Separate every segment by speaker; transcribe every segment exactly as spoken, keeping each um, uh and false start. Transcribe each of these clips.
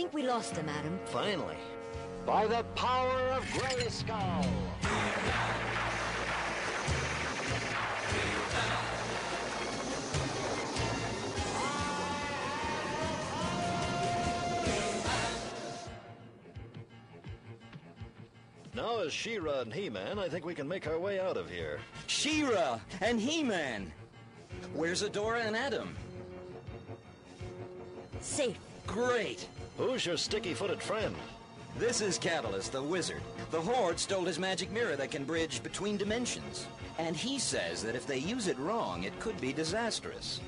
Speaker 1: think we lost him, Adam.
Speaker 2: Finally. By the power of Grayskull. Now as She-Ra and He-Man, I think we can make our way out of here.
Speaker 3: She-Ra and He-Man! Where's Adora and Adam?
Speaker 1: Safe.
Speaker 3: Great!
Speaker 2: Who's your sticky-footed friend?
Speaker 3: This is Catalyst, the wizard. The Horde stole his magic mirror that can bridge between dimensions. And he says that if they use it wrong, it could be disastrous.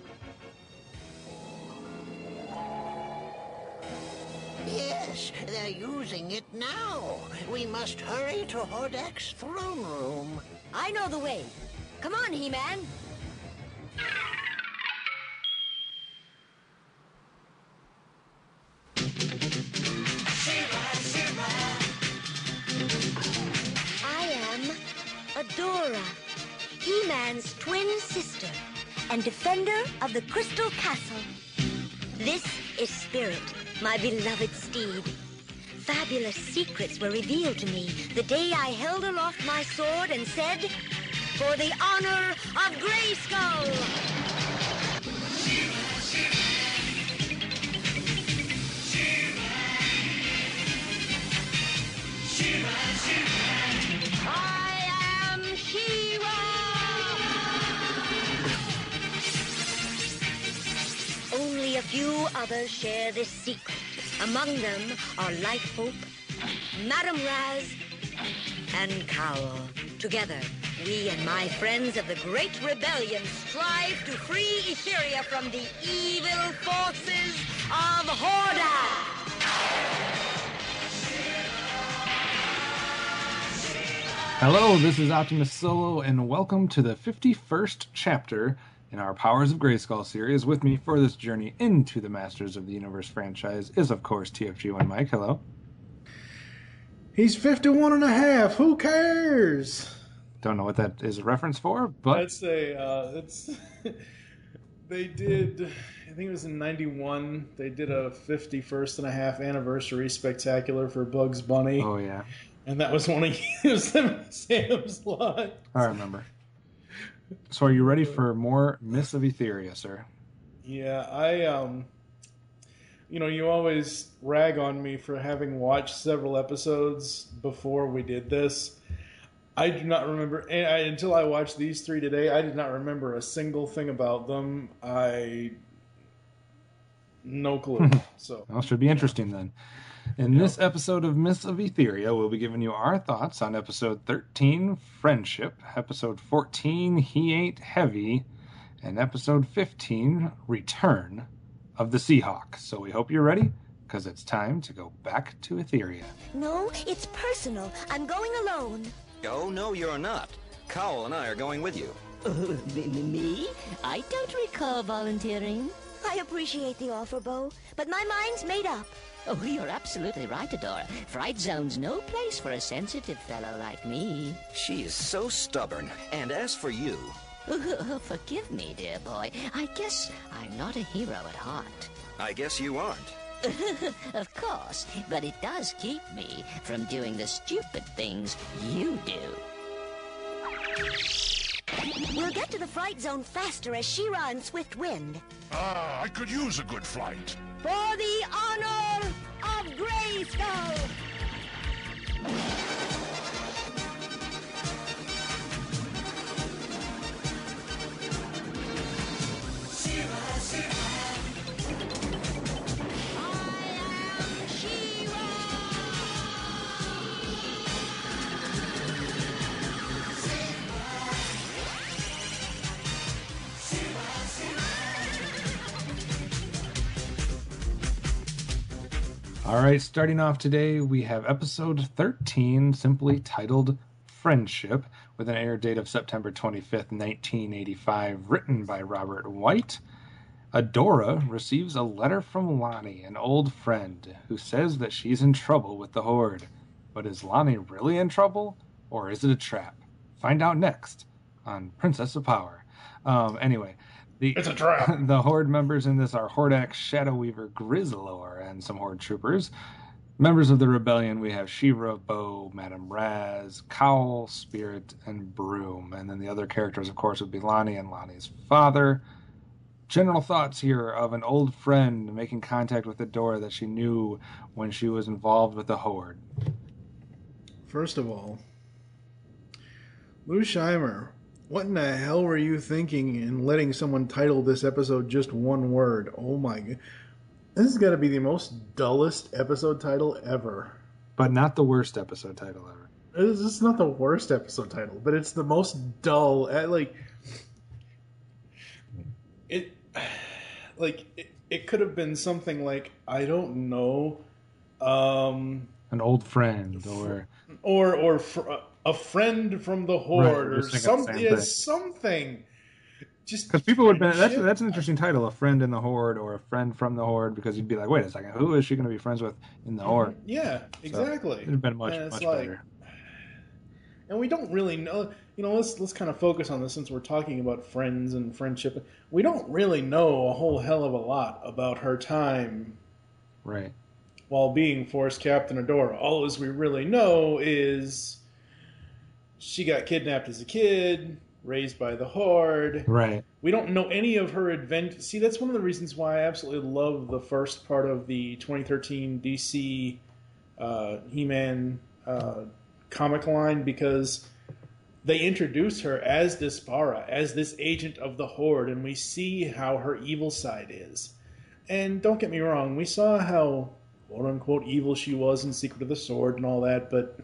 Speaker 4: Yes, they're using it now. We must hurry to Hordak's throne room.
Speaker 1: I know the way. Come on, He-Man. I am Adora, He-Man's twin sister and defender of the Crystal Castle. This is Spirit, my beloved steed. Fabulous secrets were revealed to me the day I held aloft my sword and said, "For the honor of Grayskull!" I am She-Ra! Only a few others share this secret. Among them are Light Hope, Madam Raz, and Cowl. Together, we and my friends of the Great Rebellion strive to free Etheria from the evil forces of Hordak!
Speaker 5: Hello, this is Optimus Solo, and welcome to the fifty-first chapter in our Powers of Grayskull series. With me for this journey into the Masters of the Universe franchise is, of course, T F G one Mike. Hello.
Speaker 6: He's fifty-one and a half. Who cares?
Speaker 5: Don't know what that is a reference for, but...
Speaker 6: That's a, uh, it's... they did, I think it was in ninety-one, they did a fifty-first and a half anniversary spectacular for Bugs Bunny.
Speaker 5: Oh, yeah.
Speaker 6: And that was one of Sam's lines.
Speaker 5: I remember. So are you ready for more Mists of Etheria, sir?
Speaker 6: Yeah, I, um... You know, you always rag on me for having watched several episodes before we did this. I do not remember, and I, until I watched these three today, I did not remember a single thing about them. I... No clue. So,
Speaker 5: well, it should be interesting then. In
Speaker 6: Yep.
Speaker 5: this episode of Mists of Etheria, we'll be giving you our thoughts on episode thirteen, Friendship, episode fourteen, He Ain't Heavy, and episode fifteen, Return of the Seahawk. So we hope you're ready, because it's time to go back to Etheria.
Speaker 1: No, it's personal. I'm going alone.
Speaker 3: Oh, no, you're not. Cowl and I are going with you.
Speaker 7: Me? I don't recall volunteering.
Speaker 1: I appreciate the offer, Bo, but my mind's made up.
Speaker 7: Oh, you're absolutely right, Adora. Fright Zone's no place for a sensitive fellow like me.
Speaker 3: She is so stubborn. And as for you...
Speaker 7: Oh, forgive me, dear boy. I guess I'm not a hero at heart.
Speaker 3: I guess you aren't.
Speaker 7: Of course, but it does keep me from doing the stupid things you do.
Speaker 1: We'll get to the Fright Zone faster as She-Ra and Swift Wind.
Speaker 8: Ah, I could use a good flight.
Speaker 1: For the honor of Grayskull!
Speaker 5: All right, starting off today, we have episode thirteen, simply titled Friendship, with an air date of September twenty-fifth, nineteen eighty-five, written by Robert White. Adora receives a letter from Lonnie, an old friend, who says that she's in trouble with the Horde. But is Lonnie really in trouble, or is it a trap? Find out next on Princess of Power. Um, anyway, The,
Speaker 6: It's a trap.
Speaker 5: The Horde members in this are Hordak, Shadow Weaver, Grizzlor, and some Horde troopers. Members of the Rebellion, we have She-Ra, Bo, Madame Raz, Cowl, Spirit, and Broom. And then the other characters, of course, would be Lonnie and Lonnie's father. General thoughts here of an old friend making contact with Adora that she knew when she was involved with the Horde.
Speaker 6: First of all, Lou Scheimer, what in the hell were you thinking in letting someone title this episode just one word? Oh my god. This has got to be the most dullest episode title ever.
Speaker 5: But not the worst episode title ever.
Speaker 6: It's just not the worst episode title, but it's the most dull. At, like, it, like it, it could have been something like, I don't know, um,
Speaker 5: an old friend, or
Speaker 6: or or fr- a friend from the Horde,
Speaker 5: right,
Speaker 6: or something. Yeah, something. Just
Speaker 5: because people would be, that's that's an interesting title, a friend in the Horde or a friend from the Horde, because you'd be like, wait a second, who is she going to be friends with in the Horde?
Speaker 6: Yeah, exactly.
Speaker 5: So it'd have been much much like, better.
Speaker 6: And we don't really know. You know, let's let's kind of focus on this since we're talking about friends and friendship. We don't really know a whole hell of a lot about her time,
Speaker 5: right?
Speaker 6: While being Force Captain Adora, all as we really know is she got kidnapped as a kid. Raised by the Horde.
Speaker 5: Right.
Speaker 6: We don't know any of her advent. See, that's one of the reasons why I absolutely love the first part of the twenty thirteen D C uh, He-Man uh, comic line, because they introduce her as Dispara, as this agent of the Horde, and we see how her evil side is. And don't get me wrong, we saw how quote-unquote evil she was in Secret of the Sword and all that, but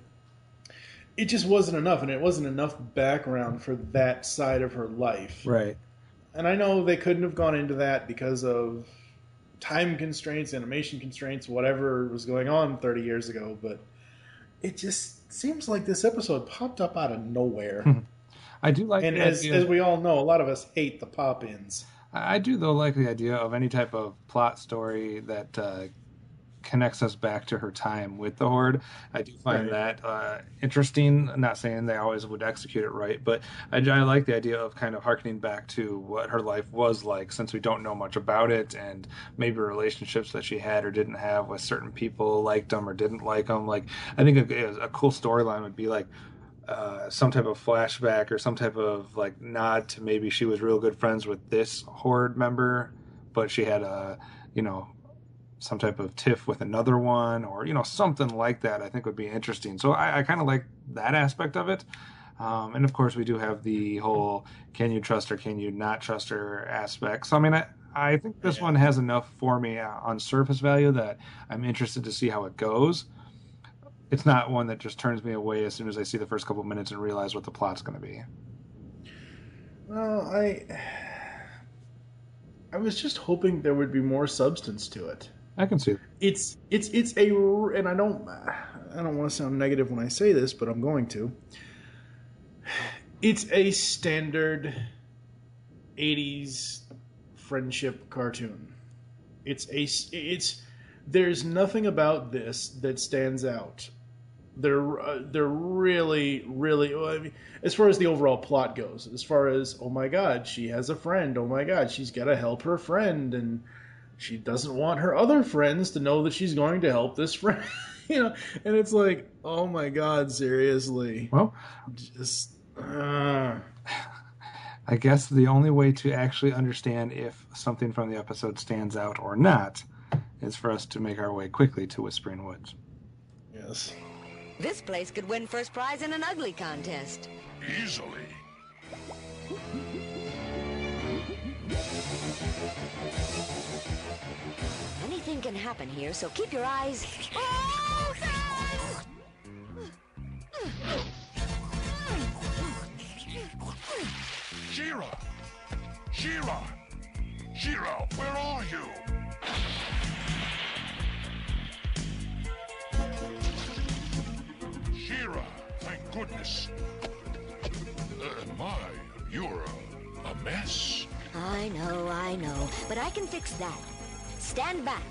Speaker 6: it just wasn't enough, and it wasn't enough background for that side of her life.
Speaker 5: Right.
Speaker 6: And I know they couldn't have gone into that because of time constraints, animation constraints, whatever was going on thirty years ago, but it just seems like this episode popped up out of nowhere.
Speaker 5: I do like
Speaker 6: and
Speaker 5: the
Speaker 6: as,
Speaker 5: idea.
Speaker 6: as we all know, a lot of us hate the pop-ins.
Speaker 5: I do, though, like the idea of any type of plot story that uh, connects us back to her time with the Horde. I do find
Speaker 6: Right.
Speaker 5: that uh, interesting. I'm not saying they always would execute it right, but I, I like the idea of kind of harkening back to what her life was like, since we don't know much about it, and maybe relationships that she had or didn't have with certain people, liked them or didn't like them. Like, I think a, a cool storyline would be like uh, some type of flashback or some type of like nod to maybe she was real good friends with this Horde member, but she had a, you know, some type of tiff with another one, or, you know, something like that. I think would be interesting. So I, I kind of like that aspect of it. Um, and of course we do have the whole, can you trust her, can you not trust her aspect. So, I mean, I, I think this one has enough for me on surface value that I'm interested to see how it goes. It's not one that just turns me away as soon as I see the first couple minutes and realize what the plot's going to be.
Speaker 6: Well, I, I was just hoping there would be more substance to it.
Speaker 5: I can see it.
Speaker 6: It's it's it's a, and I don't I don't want to sound negative when I say this, but I'm going to. It's a standard eighties friendship cartoon. It's a it's there's nothing about this that stands out. They're uh, they're really really well, I mean, as far as the overall plot goes. As far as, oh my God, she has a friend. Oh my God, she's got to help her friend, and she doesn't want her other friends to know that she's going to help this friend. You know, and it's like, oh my God, seriously.
Speaker 5: Well,
Speaker 6: just uh...
Speaker 5: I guess the only way to actually understand if something from the episode stands out or not is for us to make our way quickly to Whispering Woods.
Speaker 6: Yes.
Speaker 1: This place could win first prize in an ugly contest.
Speaker 8: Easily.
Speaker 1: Anything can happen here, so keep your eyes
Speaker 8: She-Ra! She-Ra! She-Ra, where are you? She-Ra, thank goodness. Uh, my, you're a, a mess.
Speaker 1: I know, I know, but I can fix that. Stand back.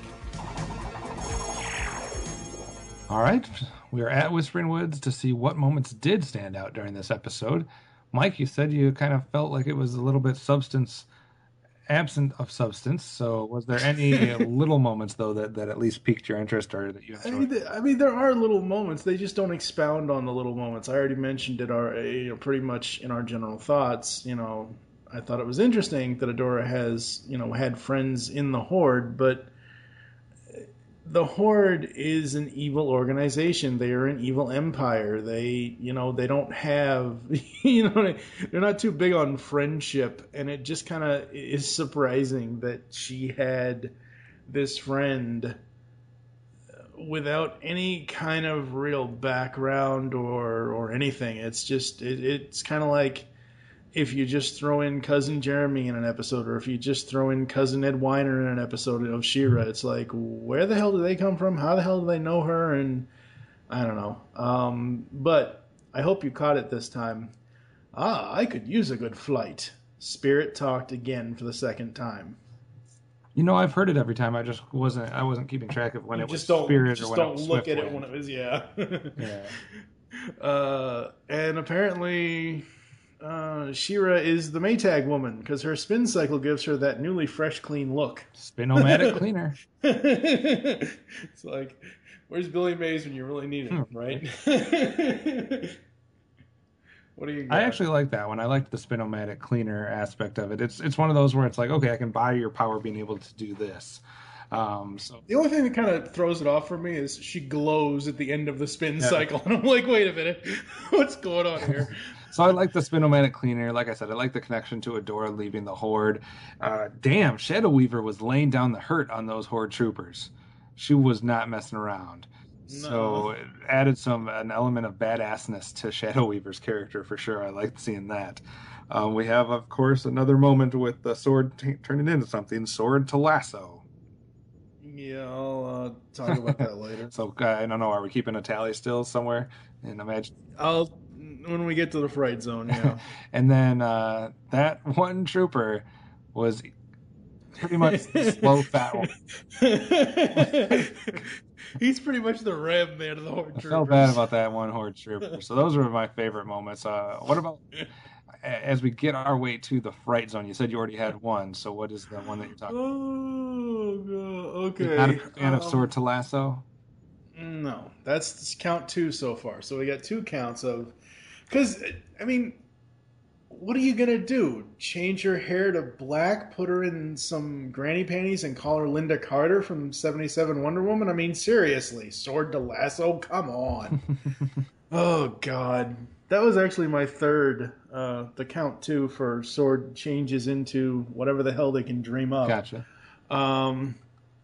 Speaker 5: All right, we are at Whispering Woods to see what moments did stand out during this episode. Mike, you said you kind of felt like it was a little bit substance absent of substance. So, was there any little moments though that, that at least piqued your interest or that you
Speaker 6: I
Speaker 5: enjoyed?
Speaker 6: mean, I mean, there are little moments. They just don't expound on the little moments. I already mentioned it. Our, you know, pretty much in our general thoughts. You know, I thought it was interesting that Adora has, you know, had friends in the Horde, but the Horde is an evil organization. They are an evil empire. They, you know, they don't have, you know, they're not too big on friendship. And it just kind of is surprising that she had this friend without any kind of real background or or anything. It's just, it, it's kind of like if you just throw in Cousin Jeremy in an episode, or if you just throw in Cousin Ed Weiner in an episode of She-Ra, it's like, where the hell do they come from? How the hell do they know her? And I don't know. Um, but I hope you caught it this time. Ah, I could use a good flight. Spirit talked again for the second time.
Speaker 5: You know, I've heard it every time. I just wasn't. I wasn't keeping track of when
Speaker 6: You
Speaker 5: it was
Speaker 6: just don't,
Speaker 5: Spirit
Speaker 6: just
Speaker 5: or when
Speaker 6: don't
Speaker 5: it was
Speaker 6: look at it
Speaker 5: Swiftwind.
Speaker 6: when it was, yeah.
Speaker 5: Yeah.
Speaker 6: Uh, and apparently, uh, She-Ra is the Maytag woman because her spin cycle gives her that newly fresh, clean look.
Speaker 5: Spin-O-Matic cleaner.
Speaker 6: It's like, where's Billy Mays when you really need him,
Speaker 5: Hmm.
Speaker 6: right? What do you got?
Speaker 5: I actually like that one. I like the Spin-O-Matic cleaner aspect of it. It's it's one of those where it's like, okay, I can buy your power being able to do this. Um, so
Speaker 6: The only thing that kind of throws it off for me is she glows at the end of the spin
Speaker 5: Yeah.
Speaker 6: cycle. And I'm like, wait a minute, what's going on here?
Speaker 5: So I like the Spin-O-Matic cleaner. Like I said, I like the connection to Adora leaving the Horde. Uh, damn, Shadow Weaver was laying down the hurt on those Horde troopers. She was not messing around.
Speaker 6: No.
Speaker 5: So it added some an element of badassness to Shadow Weaver's character for sure. I liked seeing that. Um, we have, of course, another moment with the sword t- turning into something. Sword to lasso.
Speaker 6: Yeah, I'll uh, talk about that later.
Speaker 5: So uh, I don't know. Are we keeping a tally still somewhere? And imagine.
Speaker 6: I'll when we get to the fright zone. Yeah.
Speaker 5: And then uh, that one trooper was pretty much the slow fat one.
Speaker 6: He's pretty much the Ram man of the Horde
Speaker 5: I
Speaker 6: troopers.
Speaker 5: felt bad about that one Horde trooper. So those were my favorite moments. Uh, what about as we get our way to the fright zone? You said you already had one. So what is the one that you're talking about?
Speaker 6: Oh, God. Okay.
Speaker 5: You're not a fan of
Speaker 6: Um,
Speaker 5: Sword to Lasso?
Speaker 6: No, that's count two so far. So we got two counts of, because I mean, what are you gonna do? Change her hair to black, put her in some granny panties, and call her Linda Carter from seventy-seven Wonder Woman? I mean, seriously, Sword to Lasso? Come on. Oh God, that was actually my third. Uh, the count two for Sword changes into whatever the hell they can dream up.
Speaker 5: Gotcha.
Speaker 6: Um,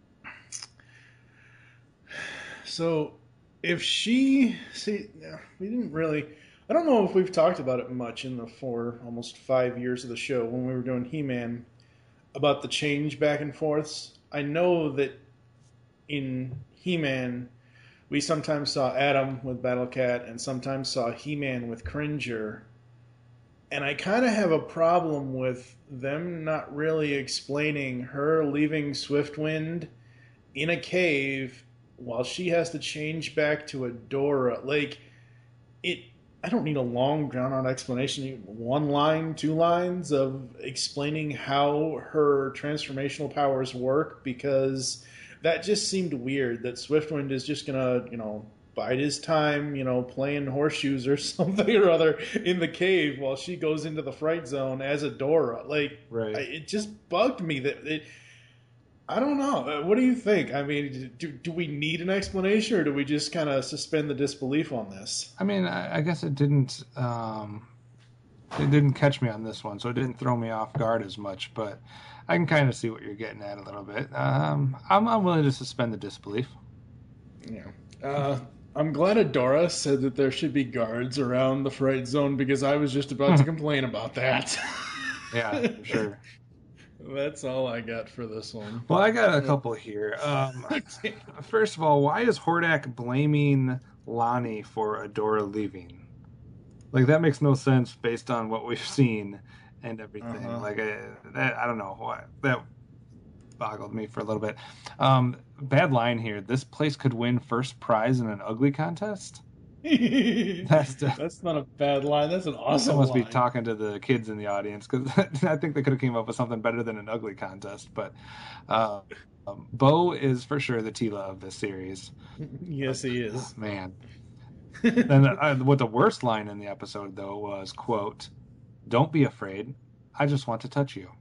Speaker 6: so if she see, we didn't really. I don't know if we've talked about it much in the four, almost five years of the show when we were doing He-Man about the change back and forths. I know that in He-Man we sometimes saw Adam with Battle Cat and sometimes saw He-Man with Cringer. And I kind of have a problem with them not really explaining her leaving Swiftwind in a cave while she has to change back to Adora. Like, it. I don't need a long, drawn-out explanation. One line, two lines of explaining how her transformational powers work, because that just seemed weird, that Swiftwind is just gonna, you know, bide his time, you know, playing horseshoes or something or other in the cave while she goes into the fright zone as Adora. Like,
Speaker 5: Right.
Speaker 6: I, it just bugged me that it... I don't know. Uh, What do you think? I mean, do, do we need an explanation, or do we just kind of suspend the disbelief on this?
Speaker 5: I mean, I, I guess it didn't. Um, it didn't catch me on this one, so it didn't throw me off guard as much. But I can kind of see what you're getting at a little bit. Um, I'm, I'm willing to suspend the disbelief.
Speaker 6: Yeah. Uh, I'm glad Adora said that there should be guards around the fright zone, because I was just about to complain about that.
Speaker 5: Yeah, for sure.
Speaker 6: That's all I got for this one.
Speaker 5: Well, I got a couple here. Um, first of all, why is Hordak blaming Lonnie for Adora leaving? Like, that makes no sense based on what we've seen and everything.
Speaker 6: Uh-huh.
Speaker 5: Like, I, that, I don't know. Why, that boggled me for a little bit. Um, bad line here. This place could win first prize in an ugly contest? That's the,
Speaker 6: That's not a bad line. That's an awesome
Speaker 5: must
Speaker 6: line.
Speaker 5: be talking to the kids in the audience, because I think they could have came up with something better than an ugly contest. But uh, um, Bo is for sure the Tila of this series.
Speaker 6: Yes, he is.
Speaker 5: Man. And uh, what the worst line in the episode, though, was, quote, "Don't be afraid. I just want to touch you."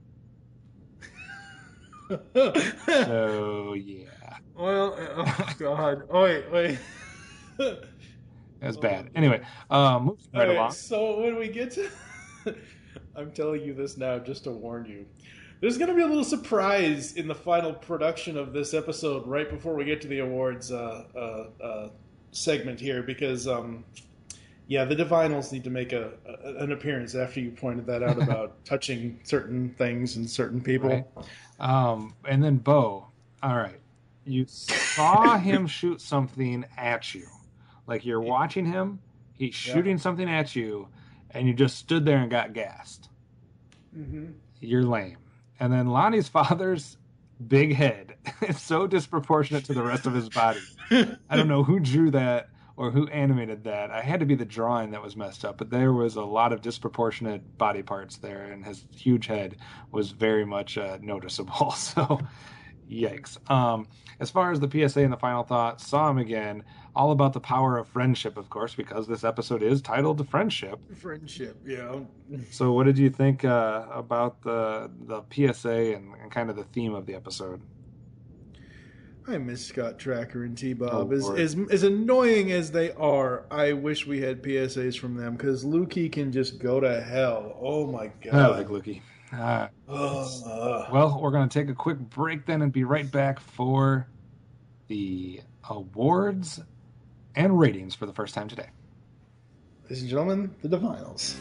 Speaker 5: So, yeah.
Speaker 6: Well, oh, God. Oh, wait, wait.
Speaker 5: It was bad. Anyway, um, moving right
Speaker 6: All right,
Speaker 5: along.
Speaker 6: so when we get to... I'm telling you this now just to warn you. There's going to be a little surprise in the final production of this episode right before we get to the awards uh, uh, uh, segment here, because, um, yeah, the Divinals need to make a, a an appearance after you pointed that out about touching certain things and certain people.
Speaker 5: Right. Um, and then Bo, all right, you saw him shoot something at you. Like, you're watching him, he's shooting yeah. something at you, and you just stood there and got gassed.
Speaker 6: Mm-hmm.
Speaker 5: You're lame. And then Lonnie's father's big head is so disproportionate to the rest of his body. I don't know who drew that or who animated that. I had to be the drawing that was messed up, but there was a lot of disproportionate body parts there, and his huge head was very much uh, noticeable. So, yikes. Um, as far as the P S A and the final thought, saw him again. All about the power of friendship, of course, because this episode is titled Friendship.
Speaker 6: Friendship, yeah.
Speaker 5: So what did you think uh, about the the P S A and, and kind of the theme of the episode?
Speaker 6: I miss Scott Tracker and T-Bob.
Speaker 5: Oh,
Speaker 6: as, as as annoying as they are, I wish we had P S As from them, because Lukey can just go to hell. Oh, my God.
Speaker 5: I like Lukey. Uh,
Speaker 6: uh,
Speaker 5: well, we're going to take a quick break then and be right back for the awards and ratings for the first time today.
Speaker 6: Ladies and gentlemen, the Divinals.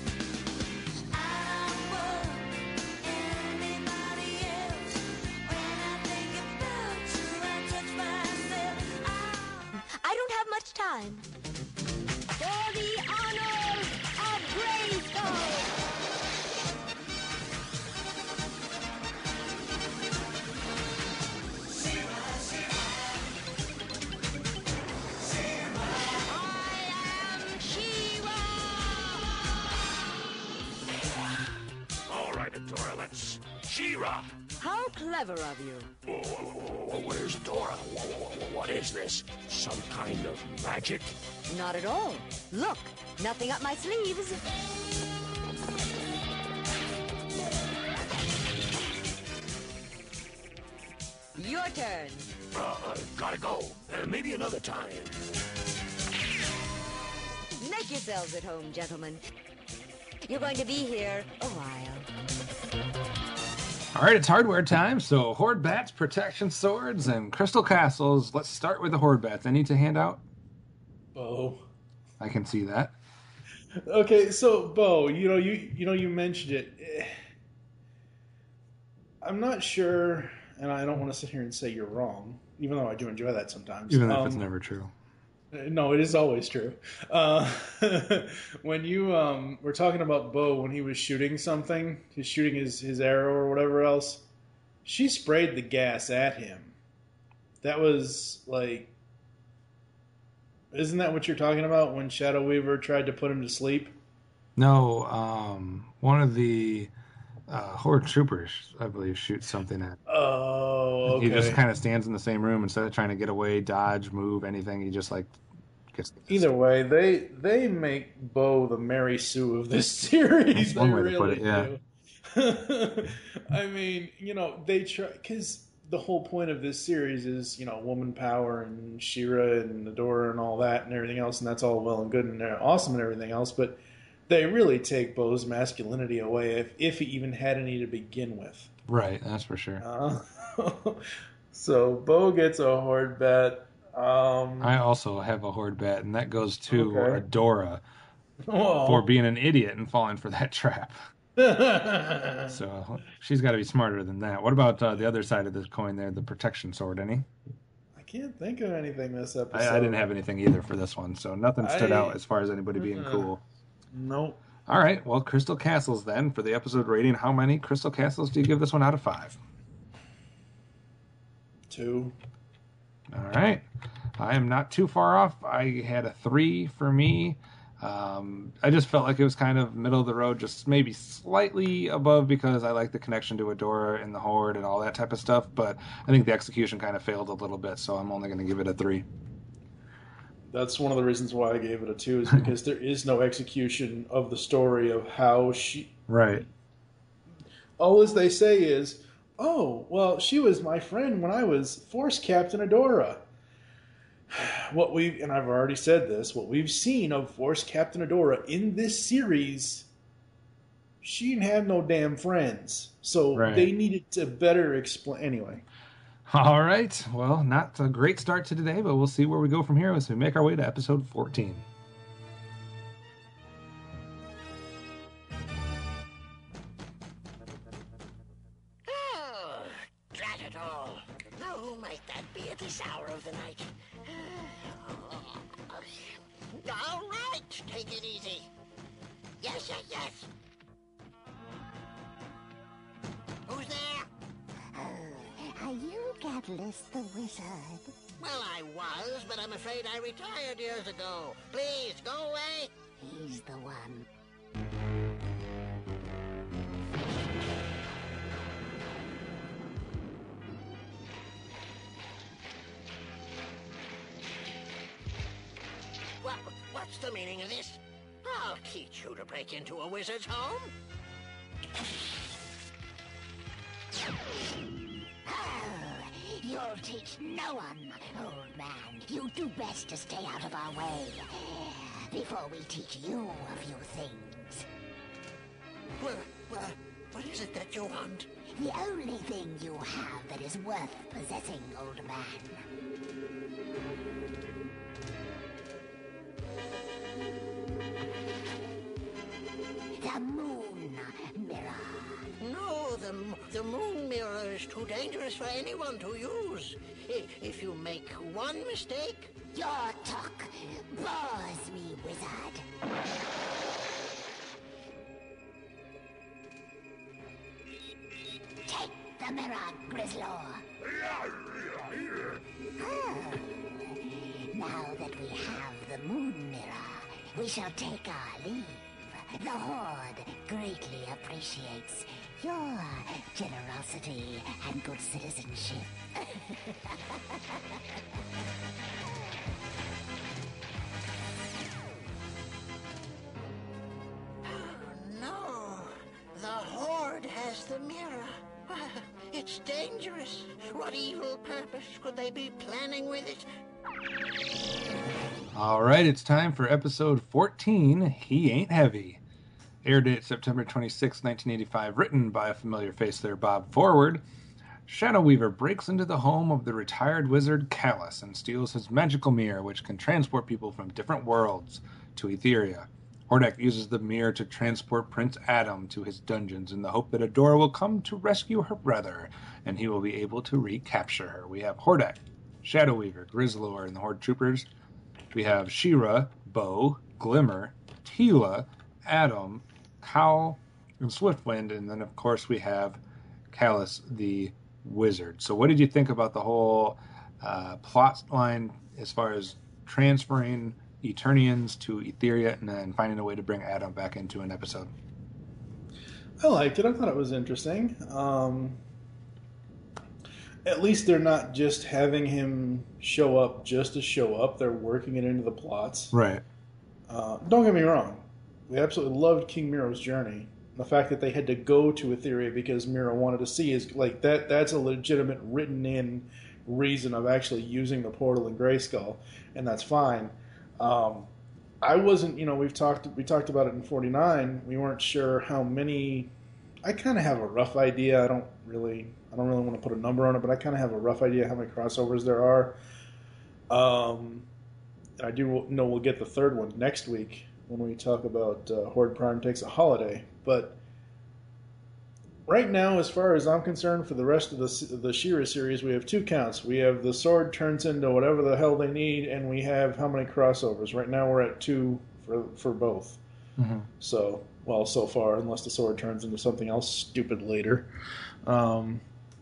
Speaker 1: I don't have much time. For the honor of Grayskull!
Speaker 8: Dora, let's... She-Ra!
Speaker 1: How clever of you.
Speaker 8: Whoa, whoa, whoa, whoa, where's Dora? Whoa, whoa, whoa, what is this? Some kind of magic?
Speaker 1: Not at all. Look, nothing up my sleeves. Your turn.
Speaker 8: Uh, uh gotta go. Uh, maybe another time.
Speaker 1: Make yourselves at home, gentlemen. You're going to be here a while.
Speaker 5: All right, it's hardware time. So Horde Bats, Protection Swords, and Crystal Castles. Let's start with the Horde Bats. Any to hand out?
Speaker 6: Bo.
Speaker 5: I can see that.
Speaker 6: Okay, so Bo, you know you you know you mentioned it. I'm not sure, and I don't want to sit here and say you're wrong, even though I do enjoy that sometimes.
Speaker 5: Even
Speaker 6: um,
Speaker 5: if it's never true.
Speaker 6: No, it is always true. Uh, when you um, were talking about Bo when he was shooting something, he's shooting his, his arrow or whatever else, she sprayed the gas at him. That was like... Isn't that what you're talking about when Shadow Weaver tried to put him to sleep?
Speaker 5: No, um, one of the uh, Horde Troopers, I believe, shoots something at him.
Speaker 6: Oh, okay.
Speaker 5: He just kind of stands in the same room instead of trying to get away, dodge, move, anything. He just like gets.
Speaker 6: Either way, they they make Bo the Mary Sue of this series.
Speaker 5: That's one
Speaker 6: they
Speaker 5: way
Speaker 6: really
Speaker 5: to put it, yeah.
Speaker 6: do. I mean, you know, they try because the whole point of this series is, you know, woman power and She-Ra and Adora and all that and everything else, and that's all well and good and awesome and everything else, but they really take Bo's masculinity away if if he even had any to begin with.
Speaker 5: Right, that's for sure.
Speaker 6: Uh, so Bo gets a Horde Bat. Um,
Speaker 5: I also have a Horde Bat, and that goes to
Speaker 6: Okay.
Speaker 5: Adora
Speaker 6: oh.
Speaker 5: for being an idiot and falling for that trap. So she's got to be smarter than that. What about uh, the other side of this coin there, the Protection Sword? Any?
Speaker 6: I can't think of anything this episode.
Speaker 5: I, I didn't have anything either for this one, so nothing stood
Speaker 6: I-
Speaker 5: out as far as anybody being
Speaker 6: Uh,
Speaker 5: cool.
Speaker 6: Nope.
Speaker 5: All right, well, Crystal Castles then for the episode rating. How many Crystal Castles do you give this one out of five?
Speaker 6: Two.
Speaker 5: All right. I am not too far off. I had a three for me. Um, I just felt like it was kind of middle of the road, just maybe slightly above because I like the connection to Adora and the Horde and all that type of stuff. But I think the execution kind of failed a little bit, so I'm only going to give it a three.
Speaker 6: That's one of the reasons why I gave it a two, is because there is no execution of the story of how she...
Speaker 5: Right.
Speaker 6: All as they say is, oh, well, she was my friend when I was Force Captain Adora. What we and I've already said this, what we've seen of Force Captain Adora in this series, she didn't have no damn friends. So
Speaker 5: right.
Speaker 6: They needed to better explain. Anyway.
Speaker 5: All right. Well, not a great start to today, but we'll see where we go from here as we make our way to episode fourteen.
Speaker 4: Oh, drat it all. Now who might that be at this hour of the night? All right, take it easy. Yes, yes, yes. Who's there?
Speaker 9: Oh, are you Catalyst the Wizard?
Speaker 4: Well, I was, but I'm afraid I retired years ago. Please, go away.
Speaker 9: He's the one.
Speaker 4: What, what's the meaning of this? I'll teach you to break into a wizard's home.
Speaker 9: Oh, you'll teach no one, old man. You do best to stay out of our way before we teach you a few things.
Speaker 4: Well, well, what is it that you want?
Speaker 9: The only thing you have that is worth possessing, old man. The moon mirror.
Speaker 4: No, the, the moon mirror is too dangerous for anyone to use. I- If you make one mistake...
Speaker 9: Your talk bores me, wizard. Take the mirror, Grislaw. Oh. Now that we have the moon mirror, we shall take our leave. The Horde greatly appreciates your generosity and good citizenship.
Speaker 4: No, the Horde has the mirror. It's dangerous. What evil purpose could they be planning with it?
Speaker 5: All right, it's time for episode fourteen, He Ain't Heavy. Air date September twenty-sixth, nineteen eighty-five, written by a familiar face there, Bob Forward. Shadow Weaver breaks into the home of the retired wizard Callus and steals his magical mirror, which can transport people from different worlds to Etheria. Hordak uses the mirror to transport Prince Adam to his dungeons in the hope that Adora will come to rescue her brother, and he will be able to recapture her. We have Hordak, Shadow Weaver, Grislaw, and the Horde Troopers. We have She-Ra, Bo, Glimmer, Teela, Adam, Cal, and Swiftwind, and then of course we have Callus the Wizard. So what did you think about the whole uh, plot line as far as transferring Eternians to Etheria and then finding a way to bring Adam back into an episode?
Speaker 6: I liked it. I thought it was interesting. Um, at least they're not just having him show up just to show up. They're working it into the plots.
Speaker 5: Right.
Speaker 6: Uh, don't get me wrong. We absolutely loved King Miro's journey. The fact that they had to go to Etheria because Miro wanted to see is like that. That's a legitimate written-in reason of actually using the portal in Grayskull, and that's fine. Um, I wasn't, you know, we've talked we talked about it in forty-nine. We weren't sure how many. I kind of have a rough idea. I don't really, I don't really want to put a number on it, but I kind of have a rough idea how many crossovers there are. Um, I do know we'll get the third one next week when we talk about uh, Horde Prime Takes a Holiday. But right now, as far as I'm concerned, for the rest of the the She-Ra series, we have two counts. We have the sword turns into whatever the hell they need, and we have how many crossovers. Right now, we're at two for for both.
Speaker 5: Mm-hmm.
Speaker 6: So, well, so far, unless the sword turns into something else stupid later. Um,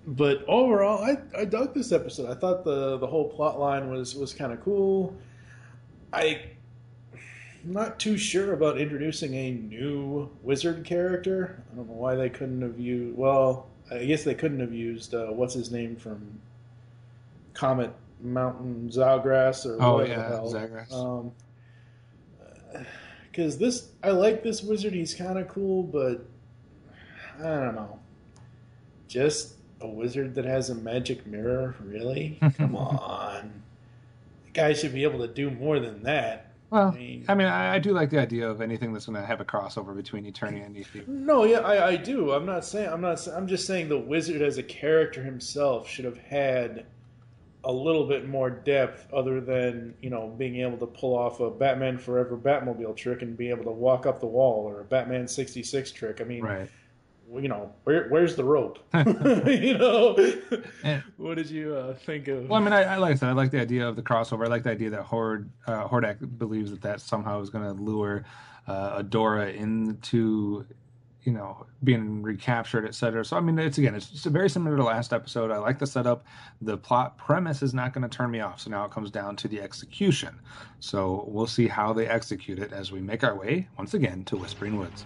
Speaker 6: but overall, I, I dug this episode. I thought the, the whole plot line was, was kind of cool. I, I'm not too sure about introducing a new wizard character. I don't know why they couldn't have used... Well, I guess they couldn't have used... Uh, what's his name from Comet Mountain? Zagras or
Speaker 5: oh,
Speaker 6: whatever
Speaker 5: yeah,
Speaker 6: the hell.
Speaker 5: Zagras.
Speaker 6: Um, because this... I like this wizard. He's kind of cool, but... I don't know. Just a wizard that has a magic mirror? Really? Come on. The guy should be able to do more than that.
Speaker 5: Well,
Speaker 6: I mean,
Speaker 5: I mean, I, I do like the idea of anything that's going to have a crossover between Eternia and E T.
Speaker 6: No, yeah, I, I do. I'm not saying. I'm not. I'm just saying the wizard as a character himself should have had a little bit more depth, other than you know being able to pull off a Batman Forever Batmobile trick and be able to walk up the wall, or a Batman sixty-six trick. I mean,
Speaker 5: right.
Speaker 6: You know, where, where's the rope? you know,
Speaker 5: and,
Speaker 6: what did you uh, think of?
Speaker 5: Well, I mean, I, I like that. I like the idea of the crossover. I like the idea that Hord uh, Hordak believes that that somehow is going to lure uh, Adora into, you know, being recaptured, et cetera. So, I mean, it's again, it's just very similar to the last episode. I like the setup. The plot premise is not going to turn me off. So now it comes down to the execution. So we'll see how they execute it as we make our way once again to Whispering Woods.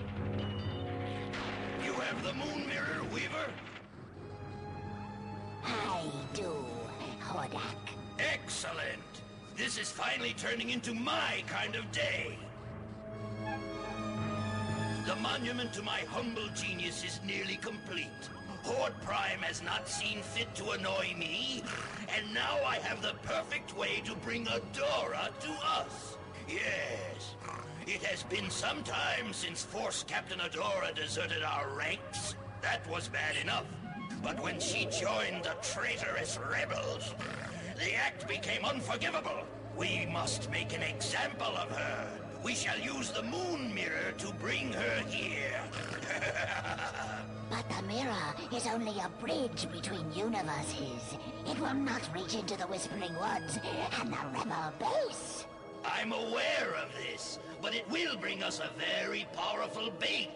Speaker 8: Excellent! This is finally turning into my kind of day. The monument to my humble genius is nearly complete. Horde Prime has not seen fit to annoy me, and now I have the perfect way to bring Adora to us. Yes, it has been some time since Force Captain Adora deserted our ranks. That was bad enough. But when she joined the traitorous rebels, the act became unforgivable. We must make an example of her. We shall use the moon mirror to bring her here.
Speaker 9: But the mirror is only a bridge between universes. It will not reach into the Whispering Woods and the rebel base.
Speaker 8: I'm aware of this, but it will bring us a very powerful bait.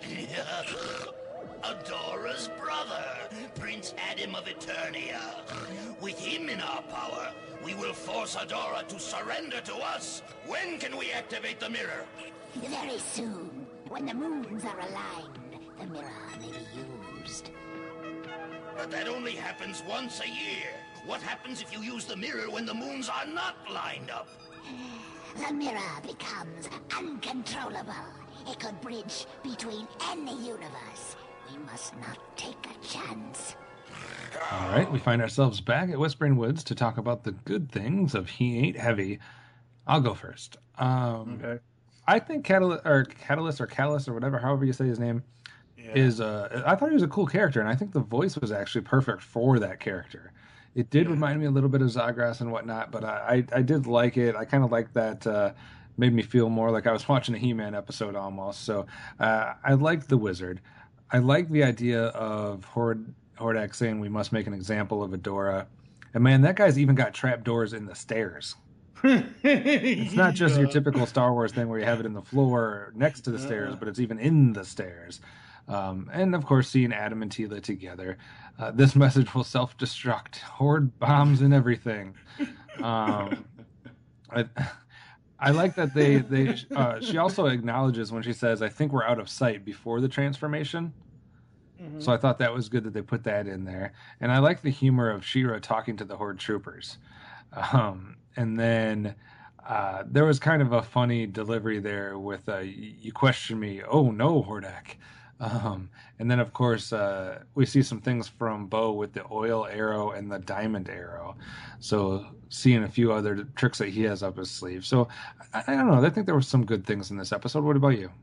Speaker 8: Adora's brother, Prince Adam of Eternia. With him in our power, we will force Adora to surrender to us. When can we activate the mirror?
Speaker 9: Very soon. When the moons are aligned, the mirror may be used.
Speaker 8: But that only happens once a year. What happens if you use the mirror when the moons are not lined up?
Speaker 9: The mirror becomes uncontrollable. It could bridge between any universe. We must not take a chance.
Speaker 5: All right, we find ourselves back at Whispering Woods to talk about the good things of He Ain't Heavy. I'll go first. Um,
Speaker 6: okay.
Speaker 5: I think Catalyst or Catalyst or Callus or whatever, however you say his name, yeah. is. Uh, I thought he was a cool character, and I think the voice was actually perfect for that character. It did yeah. remind me a little bit of Zagras and whatnot, but I, I, I did like it. I kind of liked that. Uh, made me feel more like I was watching a He-Man episode almost. So uh, I liked the wizard. I like the idea of Hord, Hordak saying we must make an example of Adora. And man, that guy's even got trap doors in the stairs. It's not just yeah. your typical Star Wars thing where you have it in the floor next to the stairs, but it's even in the stairs. Um, and of course, seeing Adam and Teela together. Uh, this message will self-destruct. Horde bombs and everything. Um, I, I like that they they. Uh, she also acknowledges when she says, "I think we're out of sight" before the transformation. Mm-hmm. So I thought that was good that they put that in there, and I like the humor of She-Ra talking to the Horde troopers. Um, and then uh, there was kind of a funny delivery there with uh, "You question me? Oh no, Hordak." Um, and then, of course, uh, we see some things from Bo with the oil arrow and the diamond arrow. So seeing a few other tricks that he has up his sleeve. So I, I don't know. I think there were some good things in this episode. What about you?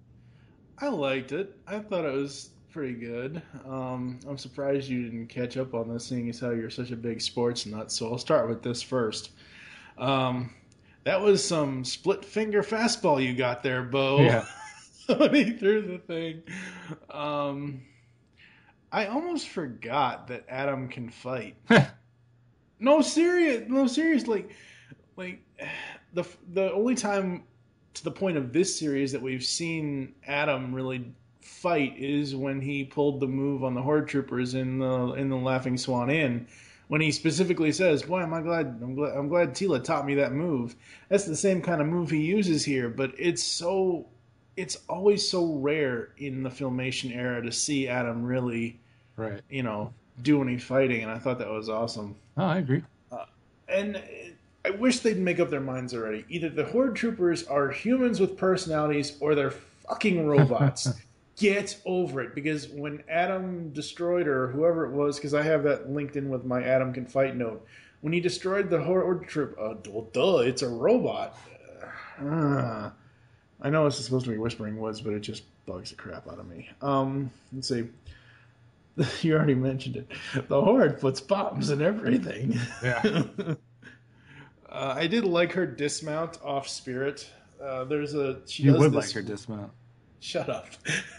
Speaker 6: I liked it. I thought it was pretty good. Um, I'm surprised you didn't catch up on this, seeing as how you're such a big sports nut. So I'll start with this first. Um, that was some split finger fastball you got there, Bo.
Speaker 5: Yeah.
Speaker 6: When he threw the thing. Um, I almost forgot that Adam can fight. no, serious. No, seriously. Like, the the only time to the point of this series that we've seen Adam really fight is when he pulled the move on the Horde Troopers in the in the Laughing Swan Inn, when he specifically says, "Boy, am I glad I'm glad I'm glad Teela taught me that move." That's the same kind of move he uses here, but it's so it's always so rare in the Filmation era to see Adam really,
Speaker 5: right,
Speaker 6: you know, do any fighting, and I thought that was awesome.
Speaker 5: Oh, I agree.
Speaker 6: Uh, and I wish they'd make up their minds already. Either the Horde Troopers are humans with personalities, or they're fucking robots. Get over it, because when Adam destroyed her, or whoever it was, because I have that linked in with my Adam Can Fight note, when he destroyed the Horde Troop, uh, well, duh, it's a robot. Uh, I know it's supposed to be Whispering Woods, but it just bugs the crap out of me. Um, let's see. You already mentioned it. The Horde puts bombs in everything.
Speaker 5: Yeah.
Speaker 6: uh, I did like her dismount off Spirit. Uh, there's a she
Speaker 5: you
Speaker 6: does
Speaker 5: would
Speaker 6: this,
Speaker 5: like her dismount.
Speaker 6: Shut up.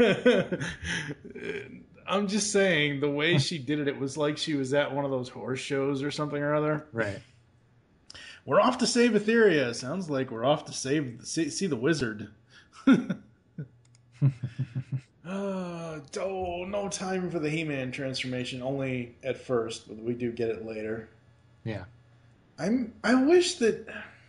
Speaker 6: I'm just saying, the way she did it, it was like she was at one of those horse shows or something or other.
Speaker 5: Right.
Speaker 6: We're off to save Etheria. Sounds like we're off to save see, see the wizard. uh, oh, no time for the He-Man transformation. Only at first, but we do get it later.
Speaker 5: Yeah.
Speaker 6: I'm. I wish that.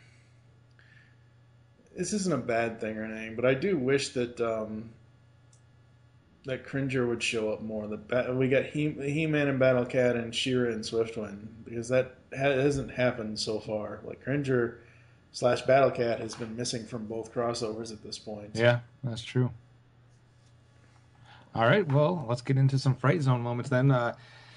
Speaker 6: This isn't a bad thing or anything, but I do wish that um, that Cringer would show up more. The we got he, He-Man and Battle Cat and She-Ra and Swiftwind, because that ha- hasn't happened so far. Like Cringer slash Battle Cat has been missing from both crossovers at this point.
Speaker 5: Yeah, that's true. All right, well, let's get into some Fright Zone moments then. Uh,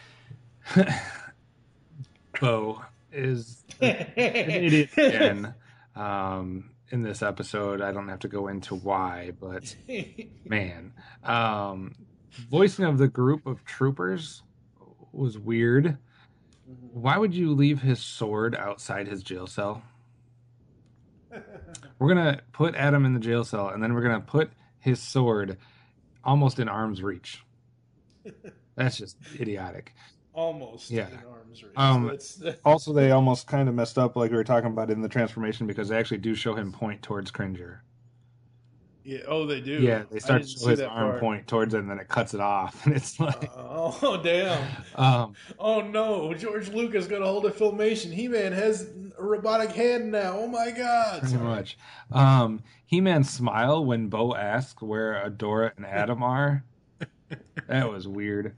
Speaker 5: Bo is an idiot again. Um, in this episode, I don't have to go into why, but man, um, voicing of the group of troopers was weird. Why would you leave his sword outside his jail cell? We're gonna put Adam in the jail cell, and then we're gonna put his sword almost in arm's reach. That's just idiotic.
Speaker 6: Almost
Speaker 5: yeah.
Speaker 6: in arm's reach.
Speaker 5: Um,
Speaker 6: That's...
Speaker 5: also, they almost kind of messed up, like we were talking about in the transformation, because they actually do show him point towards Cringer.
Speaker 6: Yeah. Oh, they do.
Speaker 5: Yeah, they start to
Speaker 6: see
Speaker 5: show his
Speaker 6: that
Speaker 5: arm
Speaker 6: part.
Speaker 5: point towards it, and then it cuts it off, and it's like,
Speaker 6: Uh, oh damn!
Speaker 5: um,
Speaker 6: oh no! George Lucas got a hold of Filmation. He-Man has a robotic hand now. Oh my god!
Speaker 5: pretty
Speaker 6: Sorry.
Speaker 5: much. Um, He-Man's smile when Bo asks where Adora and Adam are. That was weird.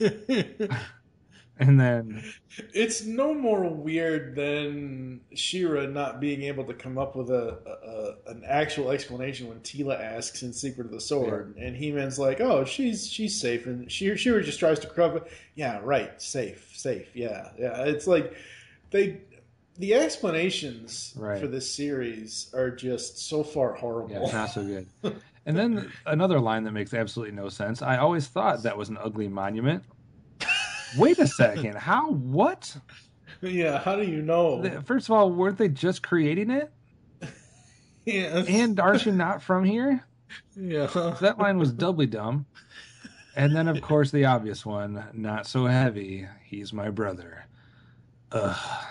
Speaker 5: And then
Speaker 6: It's no more weird than She-Ra not being able to come up with a, a, a an actual explanation when Teela asks in Secret of the Sword, yeah. And He-Man's like, "Oh, she's she's safe," and she She-Ra just tries to cover. Yeah, right, safe, safe. Yeah, yeah. It's like they the explanations
Speaker 5: right.
Speaker 6: for this series are just so far horrible.
Speaker 5: Yeah, it's not so good. And then another line that makes absolutely no sense. I always thought that was an ugly monument. Wait a second. How? What?
Speaker 6: Yeah, how do you know?
Speaker 5: First of all, weren't they just creating it?
Speaker 6: Yeah.
Speaker 5: And aren't you not from here?
Speaker 6: Yeah.
Speaker 5: That line was doubly dumb. And then, of course, the obvious one. Not so heavy. He's my brother. Ugh.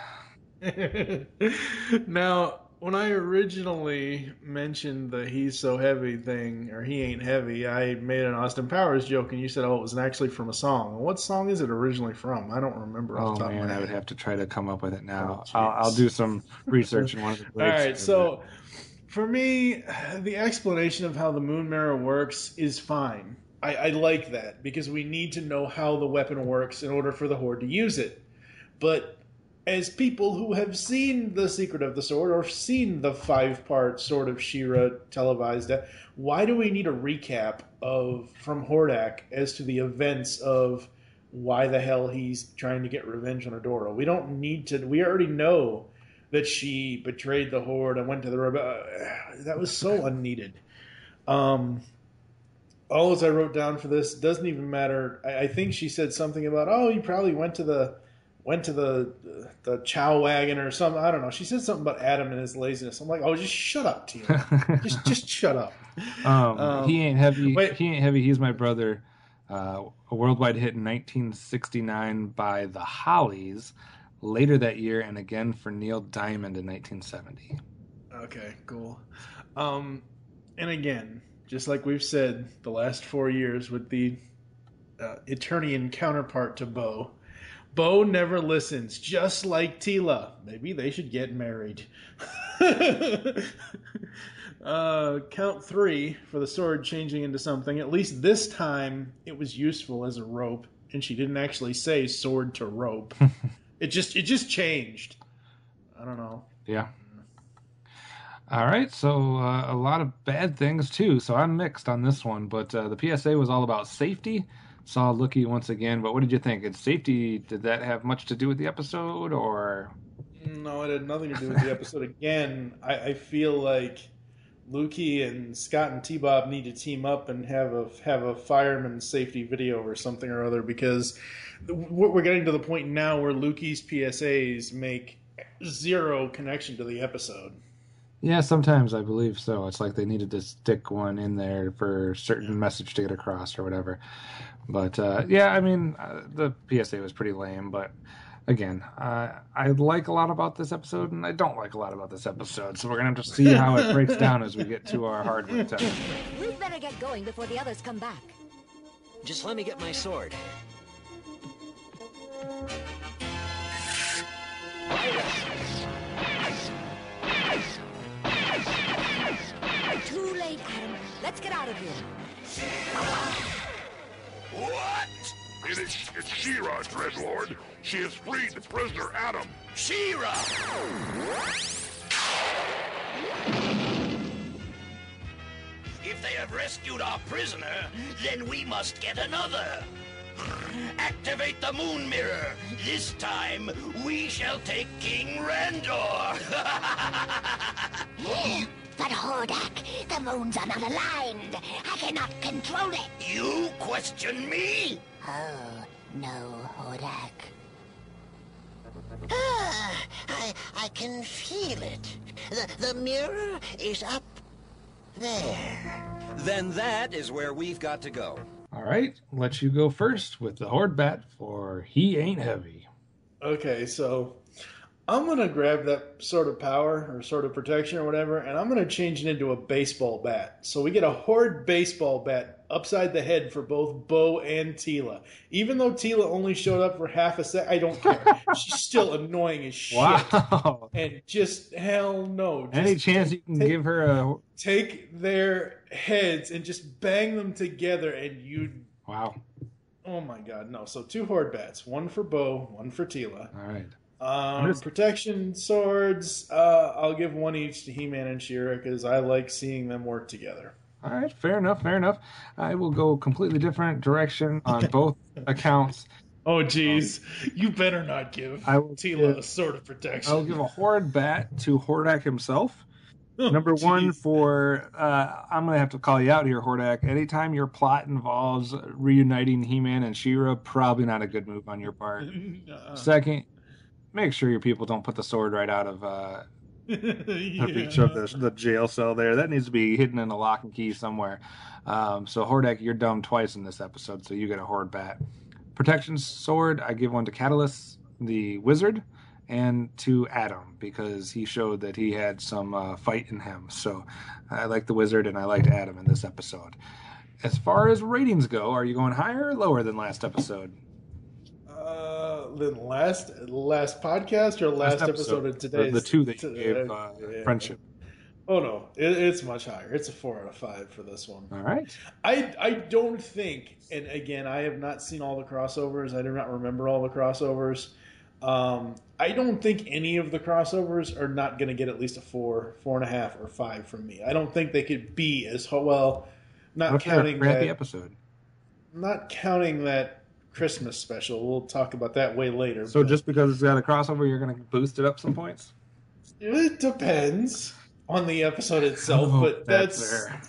Speaker 6: Now, when I originally mentioned the "he's so heavy" thing, or "he ain't heavy," I made an Austin Powers joke, and you said, "Oh, it was actually from a song." What song is it originally from? I don't remember. Off
Speaker 5: Oh
Speaker 6: the top
Speaker 5: man,
Speaker 6: of my
Speaker 5: I
Speaker 6: head.
Speaker 5: would have to try to come up with it now.
Speaker 6: Oh,
Speaker 5: I'll, I'll do some research in one of the
Speaker 6: All
Speaker 5: breaks.
Speaker 6: right, so for me, the explanation of how the moon mirror works is fine. I, I like that because we need to know how the weapon works in order for the Horde to use it. But as people who have seen The Secret of the Sword or seen the five-part Sword of She-Ra televised, why do we need a recap of from Hordak as to the events of why the hell he's trying to get revenge on Adora? We don't need to. We already know that she betrayed the Horde and went to the rebel. That was so unneeded. Um, all as I wrote down for this doesn't even matter. I, I think she said something about, oh, you probably went to the went to the the chow wagon or something. I don't know. She said something about Adam and his laziness. I'm like, oh, just shut up, Tina. just just shut up.
Speaker 5: Um,
Speaker 6: Um,
Speaker 5: he ain't heavy.
Speaker 6: wait.
Speaker 5: He ain't heavy. He's my brother. Uh, a worldwide hit in nineteen sixty-nine by the Hollies. Later that year, and again for Neil Diamond in nineteen seventy.
Speaker 6: Okay, cool. Um, and again, just like we've said the last four years with the uh, Eternian counterpart to Bo. Bo never listens, just like Teela. Maybe they should get married. uh, count three for the sword changing into something. At least this time it was useful as a rope, and she didn't actually say sword to rope. it just it just changed. I don't know.
Speaker 5: Yeah. All right, so uh, a lot of bad things too. So I'm mixed on this one, but uh, the P S A was all about safety. Saw Lookie once again, but what did you think? Did safety, did that have much to do with the episode, or?
Speaker 6: No, it had nothing to do with the episode. Again, I, I feel like Lukey and Scott and T-Bob need to team up and have a have a fireman safety video or something or other, because we're getting to the point now where Lukey's P S As make zero connection to the episode.
Speaker 5: Yeah, sometimes I believe so. It's like they needed to stick one in there for a certain message to get across or whatever. But, uh, yeah, I mean, uh, the P S A was pretty lame. But, again, uh, I like a lot about this episode, and I don't like a lot about this episode. So we're going to have to see how it breaks down as we get to our hardware test.
Speaker 1: We'd better get going before the others come back.
Speaker 3: Just let me get my sword.
Speaker 1: Too late, Adam. Let's get out of here.
Speaker 8: What?
Speaker 10: It is it's She-Ra, Dreadlord. She has freed the prisoner Adam.
Speaker 8: She-Ra! If they have rescued our prisoner, then we must get another. Activate the moon mirror. This time, we shall take King Randor.
Speaker 9: But Hordak, the moons are not aligned. I cannot control it.
Speaker 8: You question me?
Speaker 9: Oh, no, Hordak.
Speaker 4: Ah, I, I can feel it. The, the mirror is up there.
Speaker 3: Then that is where we've got to go.
Speaker 5: All right, let you go first with the Horde Bat for He Ain't Heavy.
Speaker 6: Okay, so I'm going to grab that sword of power or sword of protection or whatever, and I'm going to change it into a baseball bat. So we get a Horde baseball bat upside the head for both Bo and Teela. Even though Teela only showed up for half a sec, I don't care. She's still annoying as shit.
Speaker 5: Wow.
Speaker 6: And just, hell no. Just
Speaker 5: Any chance you can
Speaker 6: take,
Speaker 5: give her a...
Speaker 6: Take their heads and just bang them together and you...
Speaker 5: Wow.
Speaker 6: Oh my god, no. So two Horde bats. One for Bo, one for Teela.
Speaker 5: All right.
Speaker 6: Um,
Speaker 5: just...
Speaker 6: Protection swords, uh, I'll give one each to He-Man and She-Ra because I like seeing them work together.
Speaker 5: All right, fair enough, fair enough. I will go completely different direction on both accounts.
Speaker 6: Oh, geez. Um, you better not give I will Teela give, a sword of protection.
Speaker 5: I'll give a Horde bat to Hordak himself.
Speaker 6: Oh,
Speaker 5: Number
Speaker 6: geez.
Speaker 5: one for, uh, I'm going to have to call you out here, Hordak. Anytime your plot involves reuniting He-Man and She-Ra, probably not a good move on your part. uh-uh. Second, make sure your people don't put the sword right out of... Uh,
Speaker 6: yeah.
Speaker 5: the reach of the, the jail cell there. That needs to be hidden in a lock and key somewhere. Um, so Hordak, you're dumb twice in this episode, so you get a Horde bat. Protection sword, I give one to Catalyst, the wizard, and to Adam, because he showed that he had some uh, fight in him. So I like the wizard and I liked Adam in this episode. As far as ratings go, are you going higher or lower than last episode?
Speaker 6: Uh, the last last podcast or last, last episode, episode of today's
Speaker 5: the, the two that you gave uh, yeah. Friendship.
Speaker 6: Oh no, it, it's much higher. It's a four out of five for this one.
Speaker 5: All right.
Speaker 6: I I don't think, and again, I have not seen all the crossovers. I do not remember all the crossovers. Um, I don't think any of the crossovers are not going to get at least a four, four and a half, or five from me. I don't think they could be as well. Not
Speaker 5: What's
Speaker 6: counting
Speaker 5: that
Speaker 6: that
Speaker 5: episode.
Speaker 6: Not counting that Christmas special. We'll talk about that way later.
Speaker 5: So
Speaker 6: but
Speaker 5: just because it's got a crossover, you're going to boost it up some points?
Speaker 6: It depends on the episode itself,
Speaker 5: oh,
Speaker 6: but that's...
Speaker 5: that's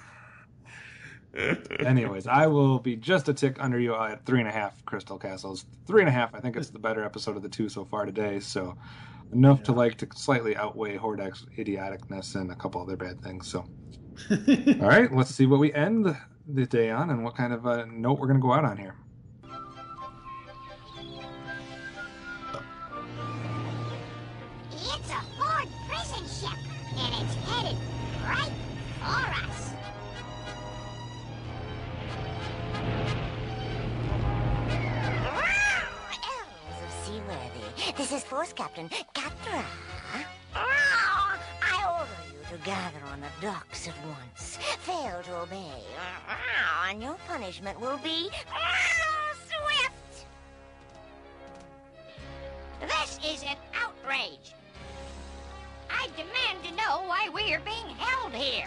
Speaker 5: Anyways, I will be just a tick under you at three and a half Crystal Castles. Three and a half, I think it's the better episode of the two so far today, so enough yeah. to like to slightly outweigh Hordak's idioticness and a couple other bad things. So, all right, let's see what we end the day on and what kind of a note we're going to go out on here.
Speaker 9: It's a Horde prison ship, and it's headed right for us. This is Force Captain Catra. I order you to gather on the docks at once. Fail to obey, and your punishment will be swift.
Speaker 7: This is an outrage. I demand to know why we are being held here.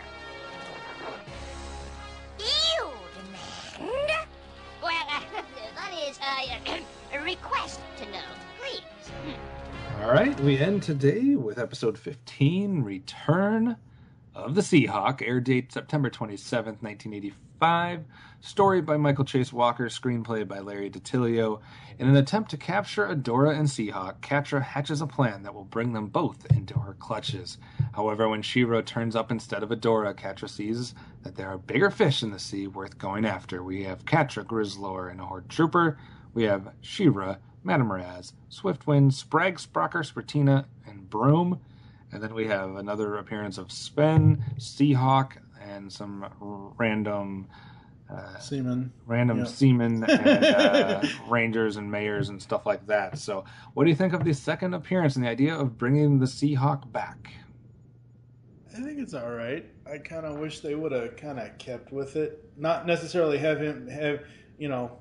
Speaker 9: You demand?
Speaker 7: Well, uh, that is uh, a request to know, please.
Speaker 5: All right, we end today with episode fifteen, Return of the Seahawk, air date September twenty-seventh, nineteen eighty-five, story by Michael Chase Walker, screenplay by Larry DiTillio. In an attempt to capture Adora and Seahawk, Catra hatches a plan that will bring them both into her clutches. However, when She-Ra turns up instead of Adora, Catra sees that there are bigger fish in the sea worth going after. We have Catra, Grizzlor, and a Horde Trooper. We have She-Ra, Madame Razz, Swiftwind, Sprag, Sprocker, Spritina, and Broom. And then we have another appearance of Sven, Seahawk, and some random uh,
Speaker 6: seamen,
Speaker 5: random
Speaker 6: yep.
Speaker 5: seamen, and uh, rangers and mayors and stuff like that. So, what do you think of the second appearance and the idea of bringing the Seahawk back?
Speaker 6: I think it's all right. I kind of wish they would have kind of kept with it, not necessarily have him have you know,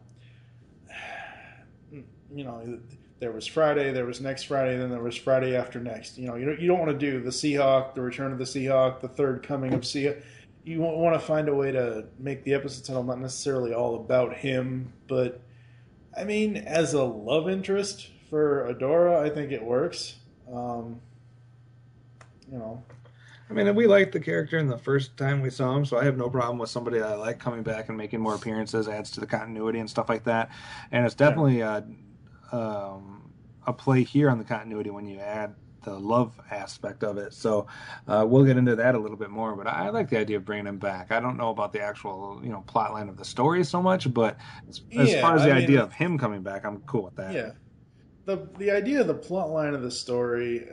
Speaker 6: you know. There was Friday, there was next Friday, then there was Friday after next. You know, you don't, you don't want to do the Seahawk, the Return of the Seahawk, the third coming of Seahawk. You want to find a way to make the episode title not necessarily all about him, but I mean, as a love interest for Adora, I think it works. Um, you know.
Speaker 5: I mean, we liked the character in the first time we saw him, so I have no problem with somebody I like coming back and making more appearances, adds to the continuity and stuff like that. And it's definitely uh, um, a play here on the continuity when you add the love aspect of it. So uh, we'll get into that a little bit more, but I like the idea of bringing him back. I don't know about the actual, you know, plot line of the story so much, but as, as
Speaker 6: yeah,
Speaker 5: far as the
Speaker 6: I
Speaker 5: idea
Speaker 6: mean,
Speaker 5: of him coming back, I'm cool with that.
Speaker 6: Yeah. The, the idea of the plot line of the story...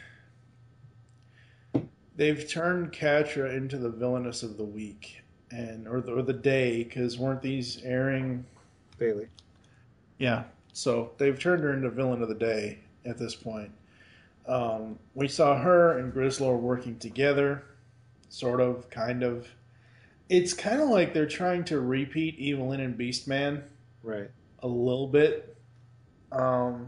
Speaker 6: They've turned Catra into the villainess of the week, and or the, or the day, because weren't these airing
Speaker 5: daily?
Speaker 6: Yeah, so they've turned her into villain of the day at this point. Um, we saw her and Grizzlor working together, sort of, kind of. It's kind of like they're trying to repeat Evelyn and Beastman,
Speaker 5: right?
Speaker 6: A little bit, um,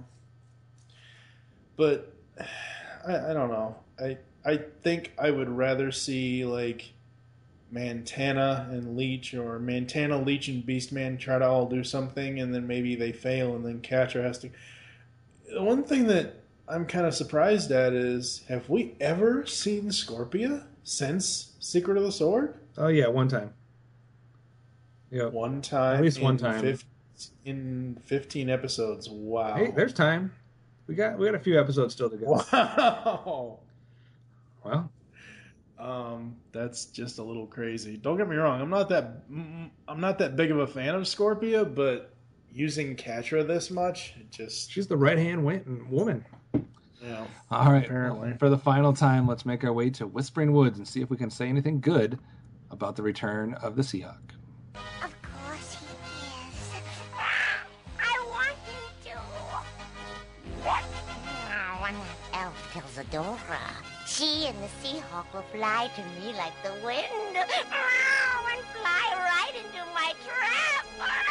Speaker 6: but I, I don't know. I. I think I would rather see, like, Mantana and Leech, or Mantana, Leech, and Beastman try to all do something, and then maybe they fail, and then Catra has to... The one thing that I'm kind of surprised at is, have we ever seen Scorpia since Secret of the Sword?
Speaker 5: Oh, yeah, one time.
Speaker 6: Yep. One time.
Speaker 5: At least one time.
Speaker 6: fifteen, in fifteen episodes. Wow.
Speaker 5: Hey, there's time. We got we got a few episodes still to go.
Speaker 6: Wow.
Speaker 5: Well,
Speaker 6: um, that's just a little crazy. Don't get me wrong. I'm not that I'm not that big of a fan of Scorpia, but using Catra this much, it just
Speaker 5: she's the right hand woman.
Speaker 6: Yeah.
Speaker 5: All right.
Speaker 6: Apparently.
Speaker 5: For the final time, let's make our way to Whispering Woods and see if we can say anything good about the return of the Seahawk.
Speaker 9: Of course he is. I want him to. What? Oh, when that elf tells Adora, she and the Seahawk will fly to me like the wind. Oh, and fly right into my trap.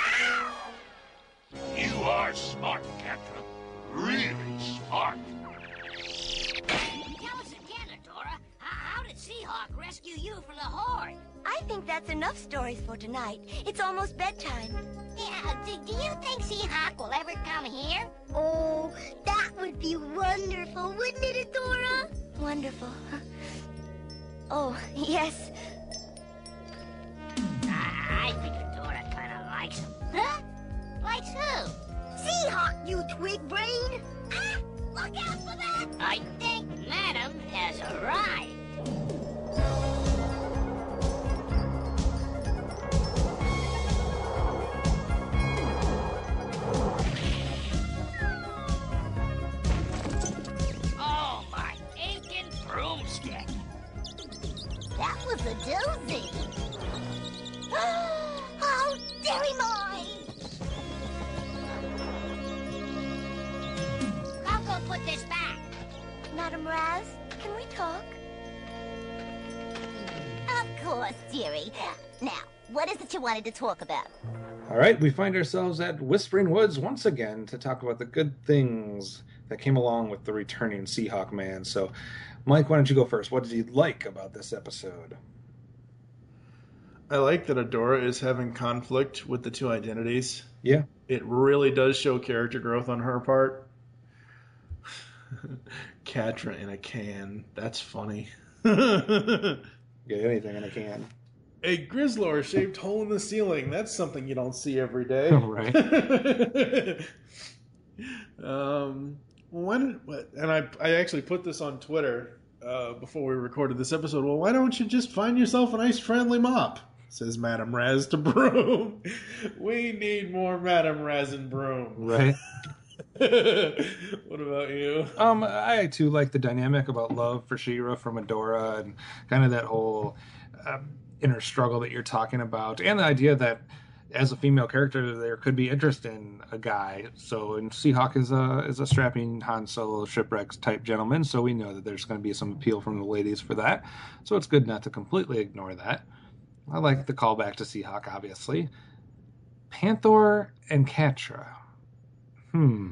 Speaker 9: Oh.
Speaker 10: You are smart, Catra. Really smart.
Speaker 7: Tell us again, Adora. How, how did Seahawk rescue you from the Horde?
Speaker 1: I think that's enough stories for tonight. It's almost bedtime.
Speaker 7: Yeah, do, do you think Seahawk will ever come here?
Speaker 1: Oh, that would be wonderful, wouldn't it, Adora? Wonderful. Oh, yes.
Speaker 7: I, I think Adora kind of likes him. Huh? Likes who?
Speaker 1: Seahawk, you twig brain!
Speaker 7: Ah, look out for that! I think Madam has arrived.
Speaker 8: Oh, my aching broomstick.
Speaker 9: That was a
Speaker 1: Madam Raz. Can we talk?
Speaker 9: Of course, dearie. Now, what is it you wanted to talk about?
Speaker 5: All right, we find ourselves at Whispering Woods once again to talk about the good things that came along with the returning Seahawk Man. So, Mike, why don't you go first? What did you like about this episode?
Speaker 6: I like that Adora is having conflict with the two identities.
Speaker 5: Yeah.
Speaker 6: It really does show character growth on her part. Catra in a can. That's funny.
Speaker 5: Get anything in a can.
Speaker 6: A Grizzlor shaped hole in the ceiling. That's something you don't see every day.
Speaker 5: Right.
Speaker 6: um, when, and I, I actually put this on Twitter uh, before we recorded this episode. Well, why don't you just find yourself a nice friendly mop? Says Madam Raz to Broom. We need more Madam Raz and Broom.
Speaker 5: Right.
Speaker 6: What about you?
Speaker 5: Um, I too like the dynamic about love for She-Ra from Adora and kind of that whole um, inner struggle that you're talking about, and the idea that as a female character there could be interest in a guy. So, and Seahawk is a is a strapping Han Solo shipwrecks type gentleman, so we know that there's going to be some appeal from the ladies for that. So it's good not to completely ignore that. I like the callback to Seahawk, obviously. Panther and Catra. Hmm.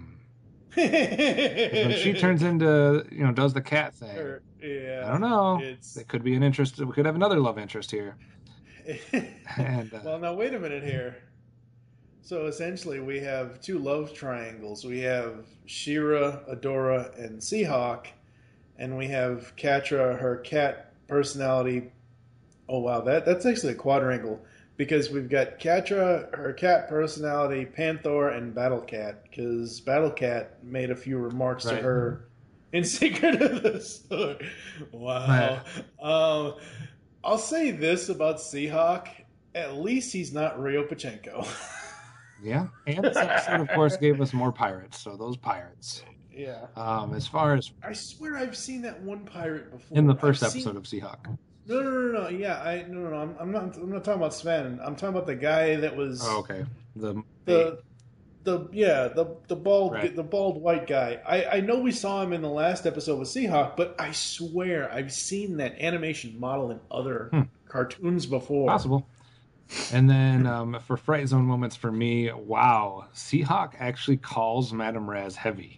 Speaker 5: When she turns into, you know, does the cat thing.
Speaker 6: Or, yeah.
Speaker 5: I don't know.
Speaker 6: It's...
Speaker 5: It could be an interest. We could have another love interest here. and, uh,
Speaker 6: well, now wait a minute here. So essentially, we have two love triangles. We have She-Ra, Adora, and Seahawk, and we have Catra, her cat personality. Oh wow, that that's actually a quadrangle because we've got Catra, her cat personality, Panther, and Battle Cat. Because Battle Cat made a few remarks
Speaker 5: right.
Speaker 6: to her in Secret of the Sword. Wow. um, I'll say this about Seahawk: at least he's not Rio Pachenko.
Speaker 5: Yeah, and this episode, of course, gave us more pirates. So those pirates.
Speaker 6: Yeah.
Speaker 5: Um, as far as
Speaker 6: I swear I've seen that one pirate before.
Speaker 5: in the first
Speaker 6: I've
Speaker 5: episode
Speaker 6: seen...
Speaker 5: of Seahawk.
Speaker 6: No, no, no, no. Yeah, I no, no, no. I'm, I'm not. I'm not talking about Sven. I'm talking about the guy that was.
Speaker 5: Oh, okay. The
Speaker 6: the the yeah the the bald
Speaker 5: right.
Speaker 6: the bald white guy. I I know we saw him in the last episode with Seahawk, but I swear I've seen that animation model in other hmm. cartoons before.
Speaker 5: Possible. And then um, for Fright Zone moments for me, wow, Seahawk actually calls Madam Raz heavy.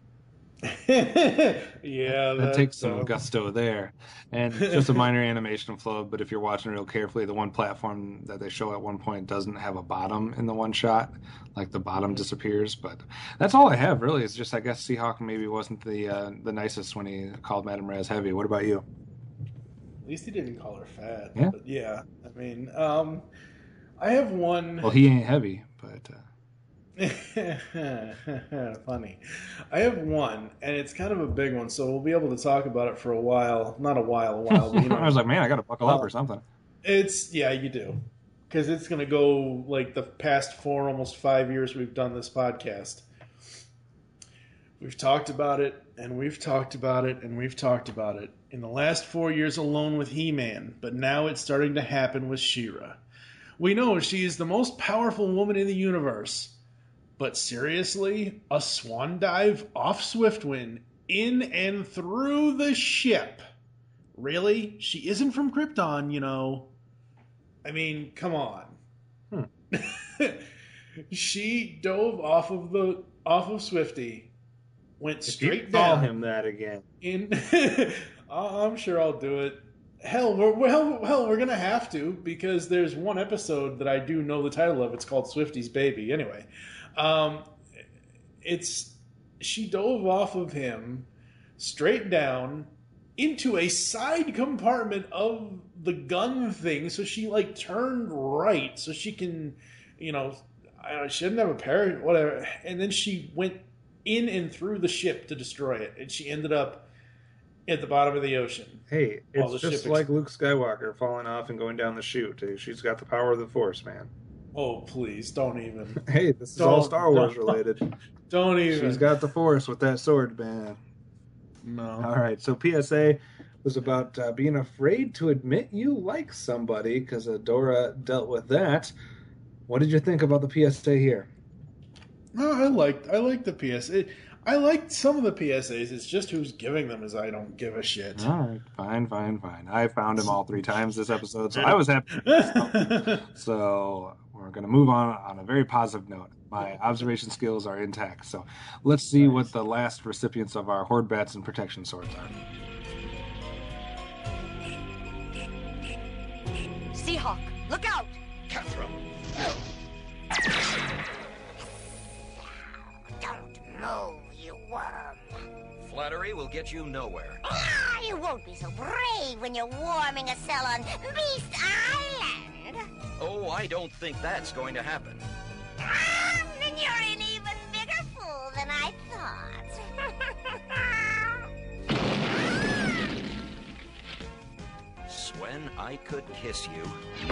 Speaker 6: Yeah,
Speaker 5: that takes some uh... gusto there, and just a minor animation flub. But if you're watching real carefully, the one platform that they show at one point doesn't have a bottom in the one shot, like the bottom disappears. But that's all I have really. It's just I guess Seahawk maybe wasn't the uh, the nicest when he called Madam Raz heavy. What about you?
Speaker 6: At least he didn't call her fat.
Speaker 5: Yeah,
Speaker 6: but yeah. I mean, um, I have one.
Speaker 5: Well, he ain't heavy, but. Uh...
Speaker 6: Funny. I have one, and it's kind of a big one, so we'll be able to talk about it for a while. Not a while, a while. But, you know,
Speaker 5: I was like, man, I got to buckle uh, up or something.
Speaker 6: It's yeah, you do, because it's going to go like the past four, almost five years we've done this podcast. We've talked about it, and we've talked about it, and we've talked about it in the last four years alone with He-Man, but now it's starting to happen with She-Ra. We know she is the most powerful woman in the universe. But seriously, a swan dive off Swiftwind in and through the ship. Really? She isn't from Krypton, you know. I mean, come on. Hmm. She dove off of the off of Swifty, went straight
Speaker 5: you
Speaker 6: down.
Speaker 5: Call him that again.
Speaker 6: In, I'm sure I'll do it. Hell, we're well, hell, we're gonna have to because there's one episode that I do know the title of. It's called Swifty's Baby. Anyway. Um, it's she dove off of him straight down into a side compartment of the gun thing. So she like turned right so she can, you know, I don't know, she didn't have a parachute, whatever. And then she went in and through the ship to destroy it, and she ended up at the bottom of the ocean.
Speaker 5: Hey, it's just like Luke Skywalker falling off and going down the chute. She's got the power of the Force, man.
Speaker 6: Oh, please, don't even.
Speaker 5: Hey, this is don't, all Star Wars related.
Speaker 6: Don't even.
Speaker 5: She's got the Force with that sword, man.
Speaker 6: No.
Speaker 5: All right, so P S A was about uh, being afraid to admit you like somebody because Adora dealt with that. What did you think about the P S A here?
Speaker 6: No, I liked I liked the P S A. I like some of the P S As. It's just who's giving them is I don't give a shit.
Speaker 5: All right, fine, fine, fine. I found him all three times this episode, so I was happy. So, so we're going to move on on a very positive note. My observation skills are intact. So let's see nice. what the last recipients of our Horde Bats and Protection Swords are.
Speaker 1: Seahawk, look out!
Speaker 8: Catherine!
Speaker 9: Don't move, you worm.
Speaker 3: Flattery will get you nowhere.
Speaker 9: Ah, you won't be so brave when you're warming a cell on Beast Island.
Speaker 3: Oh, I don't think that's going to happen.
Speaker 9: Ah, then you're an even bigger fool than I thought.
Speaker 3: Swen, I could kiss you.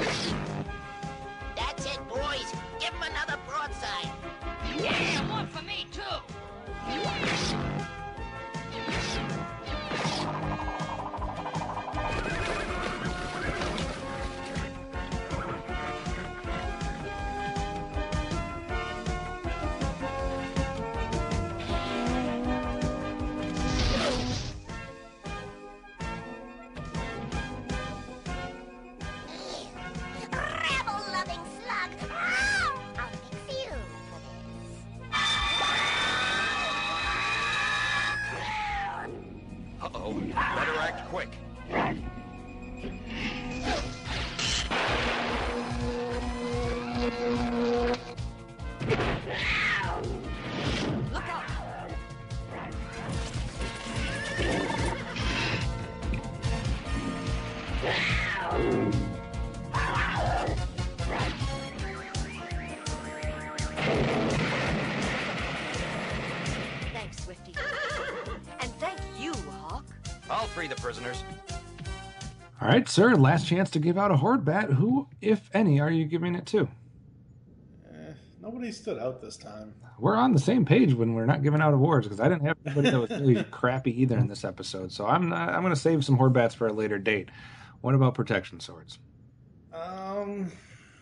Speaker 4: That's it, boys. Give him another broadside.
Speaker 7: Yeah, one for me, too.
Speaker 9: Rebel-loving slug. I'll fix you for this.
Speaker 3: Uh-oh. Better act quick.
Speaker 1: Look out! Thanks, Swifty. And thank you, Hawk.
Speaker 3: I'll free the prisoners.
Speaker 5: All right, sir, last chance to give out a Horde Bat. Who, if any, are you giving it to?
Speaker 6: Eh, nobody stood out this time.
Speaker 5: We're on the same page when we're not giving out awards, because I didn't have anybody that was really crappy either in this episode. So I'm not, I'm going to save some Horde Bats for a later date. What about Protection Swords?
Speaker 6: Um,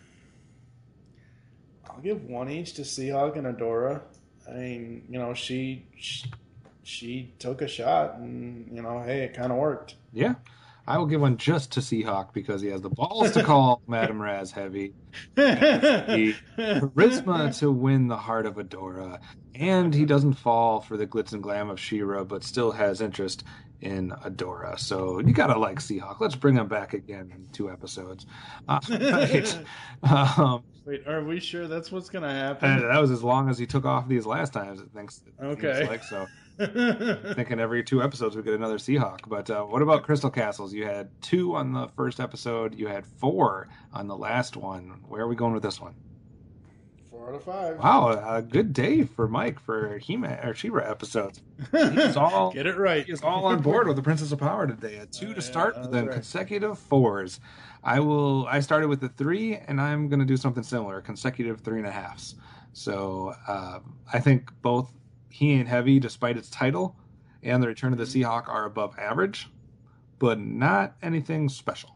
Speaker 6: I'll give one each to Seahawk and Adora. I mean, you know, she, she she took a shot, and you know, hey, it kind of worked.
Speaker 5: Yeah, I will give one just to Seahawk because he has the balls to call Madame Raz heavy, the charisma to win the heart of Adora, and he doesn't fall for the glitz and glam of She-Ra, but still has interest in Adora. So you gotta like Seahawk. Let's bring him back again in two episodes. Uh, right. um,
Speaker 6: Wait, are we sure that's what's gonna happen?
Speaker 5: And that was as long as he took off these last times. It thinks. It
Speaker 6: okay.
Speaker 5: Like so. Thinking every two episodes we get another Seahawk. But uh, what about Crystal Castles? You had two on the first episode. You had four on the last one. Where are we going with this one?
Speaker 6: Four out of five.
Speaker 5: Wow, a good day for Mike for He-Man or She-Ra episodes. He's all
Speaker 6: get it right.
Speaker 5: He's all on board with the Princess of Power today. A two to start,
Speaker 6: yeah,
Speaker 5: but then
Speaker 6: right.
Speaker 5: consecutive fours. I will. I started with the three, and I'm going to do something similar, consecutive three and a halves. So uh, I think both He Ain't Heavy, despite its title, and The Return of the Seahawk are above average, but not anything special.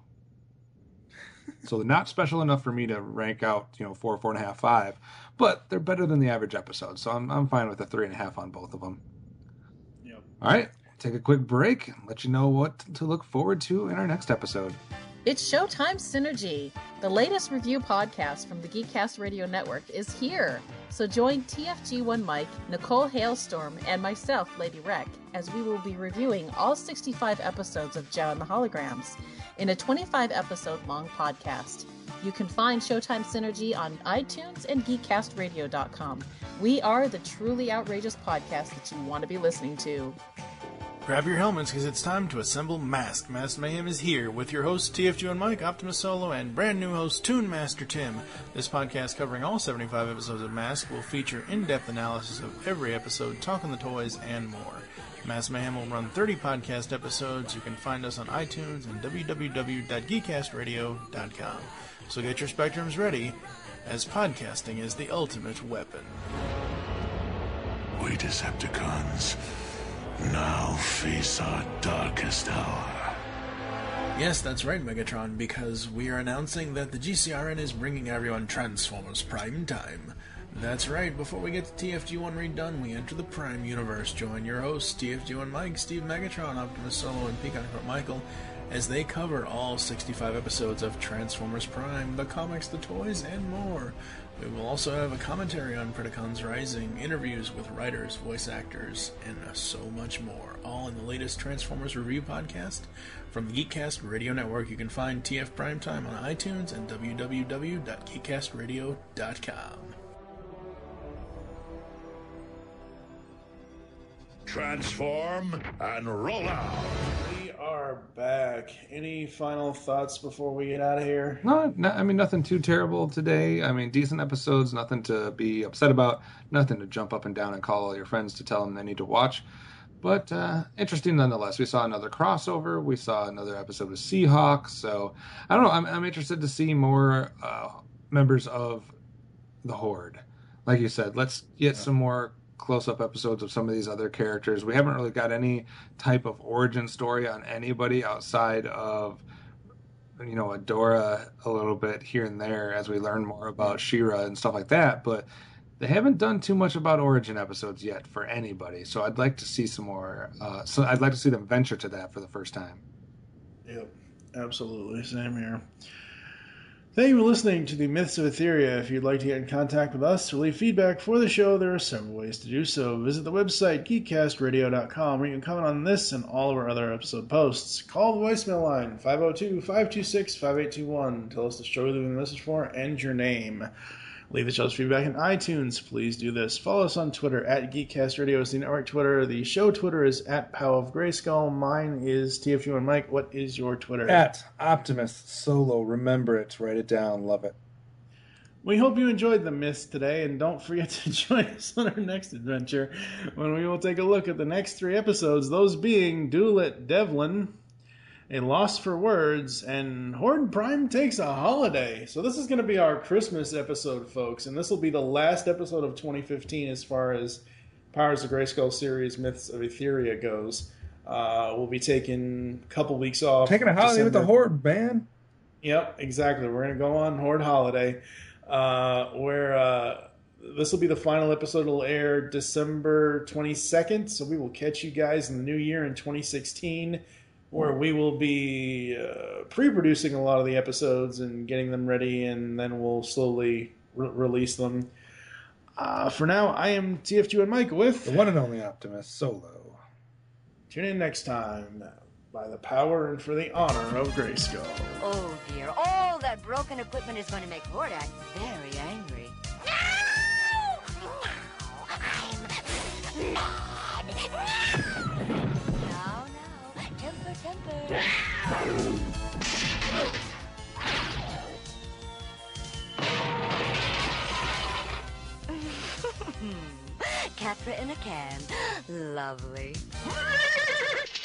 Speaker 5: So they're not special enough for me to rank out, you know, four, four and a half, five, but they're better than the average episode. So I'm I'm fine with a three and a half on both of them.
Speaker 6: Yep.
Speaker 5: All right, take a quick break and let you know what to look forward to in our next episode.
Speaker 11: It's Showtime Synergy. The latest review podcast from the Geekcast Radio Network is here. So join T F G one Mike, Nicole Hailstorm, and myself, Lady Rec, as we will be reviewing all sixty-five episodes of Jow and the Holograms in a twenty-five episode long podcast. You can find Showtime Synergy on iTunes and geek cast radio dot com. We are the truly outrageous podcast that you want to be listening to.
Speaker 12: Grab your helmets because it's time to assemble Mask. Mask Mayhem is here with your hosts T F G one Mike, Optimus Solo, and brand new host Toon Master Tim. This podcast covering all seventy-five episodes of Mask will feature in-depth analysis of every episode, talking the toys, and more. Mask Mayhem will run thirty podcast episodes. You can find us on iTunes and w w w dot geek cast radio dot com. So get your spectrums ready, as podcasting is the ultimate weapon.
Speaker 10: We Decepticons now face our darkest hour.
Speaker 12: Yes, that's right, Megatron, because we are announcing that the G C R N is bringing everyone Transformers Prime Time. That's right. Before we get to T F G one Redone, we enter the Prime Universe. Join your hosts, T F G one Mike, Steve Megatron, Optimus Solo, and Peacock Michael, as they cover all sixty-five episodes of Transformers Prime, the comics, the toys, and more. We will also have a commentary on Predacons Rising, interviews with writers, voice actors, and so much more, all in the latest Transformers review podcast from the Geekcast Radio Network. You can find T F Primetime on iTunes and w w w dot geekcast radio dot com.
Speaker 10: Transform and roll out.
Speaker 6: We are back. Any final thoughts before we get out of here?
Speaker 5: No, no, I mean, nothing too terrible today. I mean, decent episodes, nothing to be upset about, nothing to jump up and down and call all your friends to tell them they need to watch. But uh, interesting nonetheless. We saw another crossover. We saw another episode of Seahawk. So, I don't know. I'm, I'm interested to see more uh, members of the Horde. Like you said, let's get some more close-up episodes of some of these other characters. We haven't really got any type of origin story on anybody outside of, you know, Adora a little bit here and there as we learn more about She-Ra and stuff like that, but they haven't done too much about origin episodes yet for anybody, so I'd like to see some more. Uh, so I'd like to see them venture to that for the first time.
Speaker 6: Yep, absolutely. Same here. Thank you for listening to the Myths of Etheria. If you'd like to get in contact with us or leave feedback for the show, there are several ways to do so. Visit the website, geekcast radio dot com, where you can comment on this and all of our other episode posts. Call the voicemail line, five oh two, five two six, five eight two one. Tell us the show you're leaving a message for and your name. Leave the show's feedback in iTunes. Please do this. Follow us on Twitter, at Geekcast Radio is the network Twitter. The show Twitter is at Pow of Grayskull. Mine is T F U and Mike. What is your Twitter?
Speaker 5: At Optimus Solo. Remember it. Write it down. Love it.
Speaker 6: We hope you enjoyed the myths today, and don't forget to join us on our next adventure when we will take a look at the next three episodes, those being Duel at Devlin, A Loss for Words, and Horde Prime Takes a Holiday. So this is going to be our Christmas episode, folks, and this will be the last episode of twenty fifteen as far as Powers of Grayskull series Myths of Etheria goes. Uh, we'll be taking a couple weeks off.
Speaker 5: Taking a holiday December. With the Horde, man.
Speaker 6: Yep, exactly. We're going to go on Horde Holiday, uh, where uh, this will be the final episode. It'll air December twenty-second, so we will catch you guys in the new year in twenty sixteen, where we will be uh, pre-producing a lot of the episodes and getting them ready, and then we'll slowly re- release them. Uh, for now, I am T F G and Mike with...
Speaker 5: the one and only Optimus Solo.
Speaker 6: Tune in next time by the power and for the honor of Grayskull.
Speaker 1: Oh dear, all that broken equipment is going to make Horde act very angry.
Speaker 9: I'm mad.
Speaker 1: Now, now, temper, temper. Capra in a can. Lovely.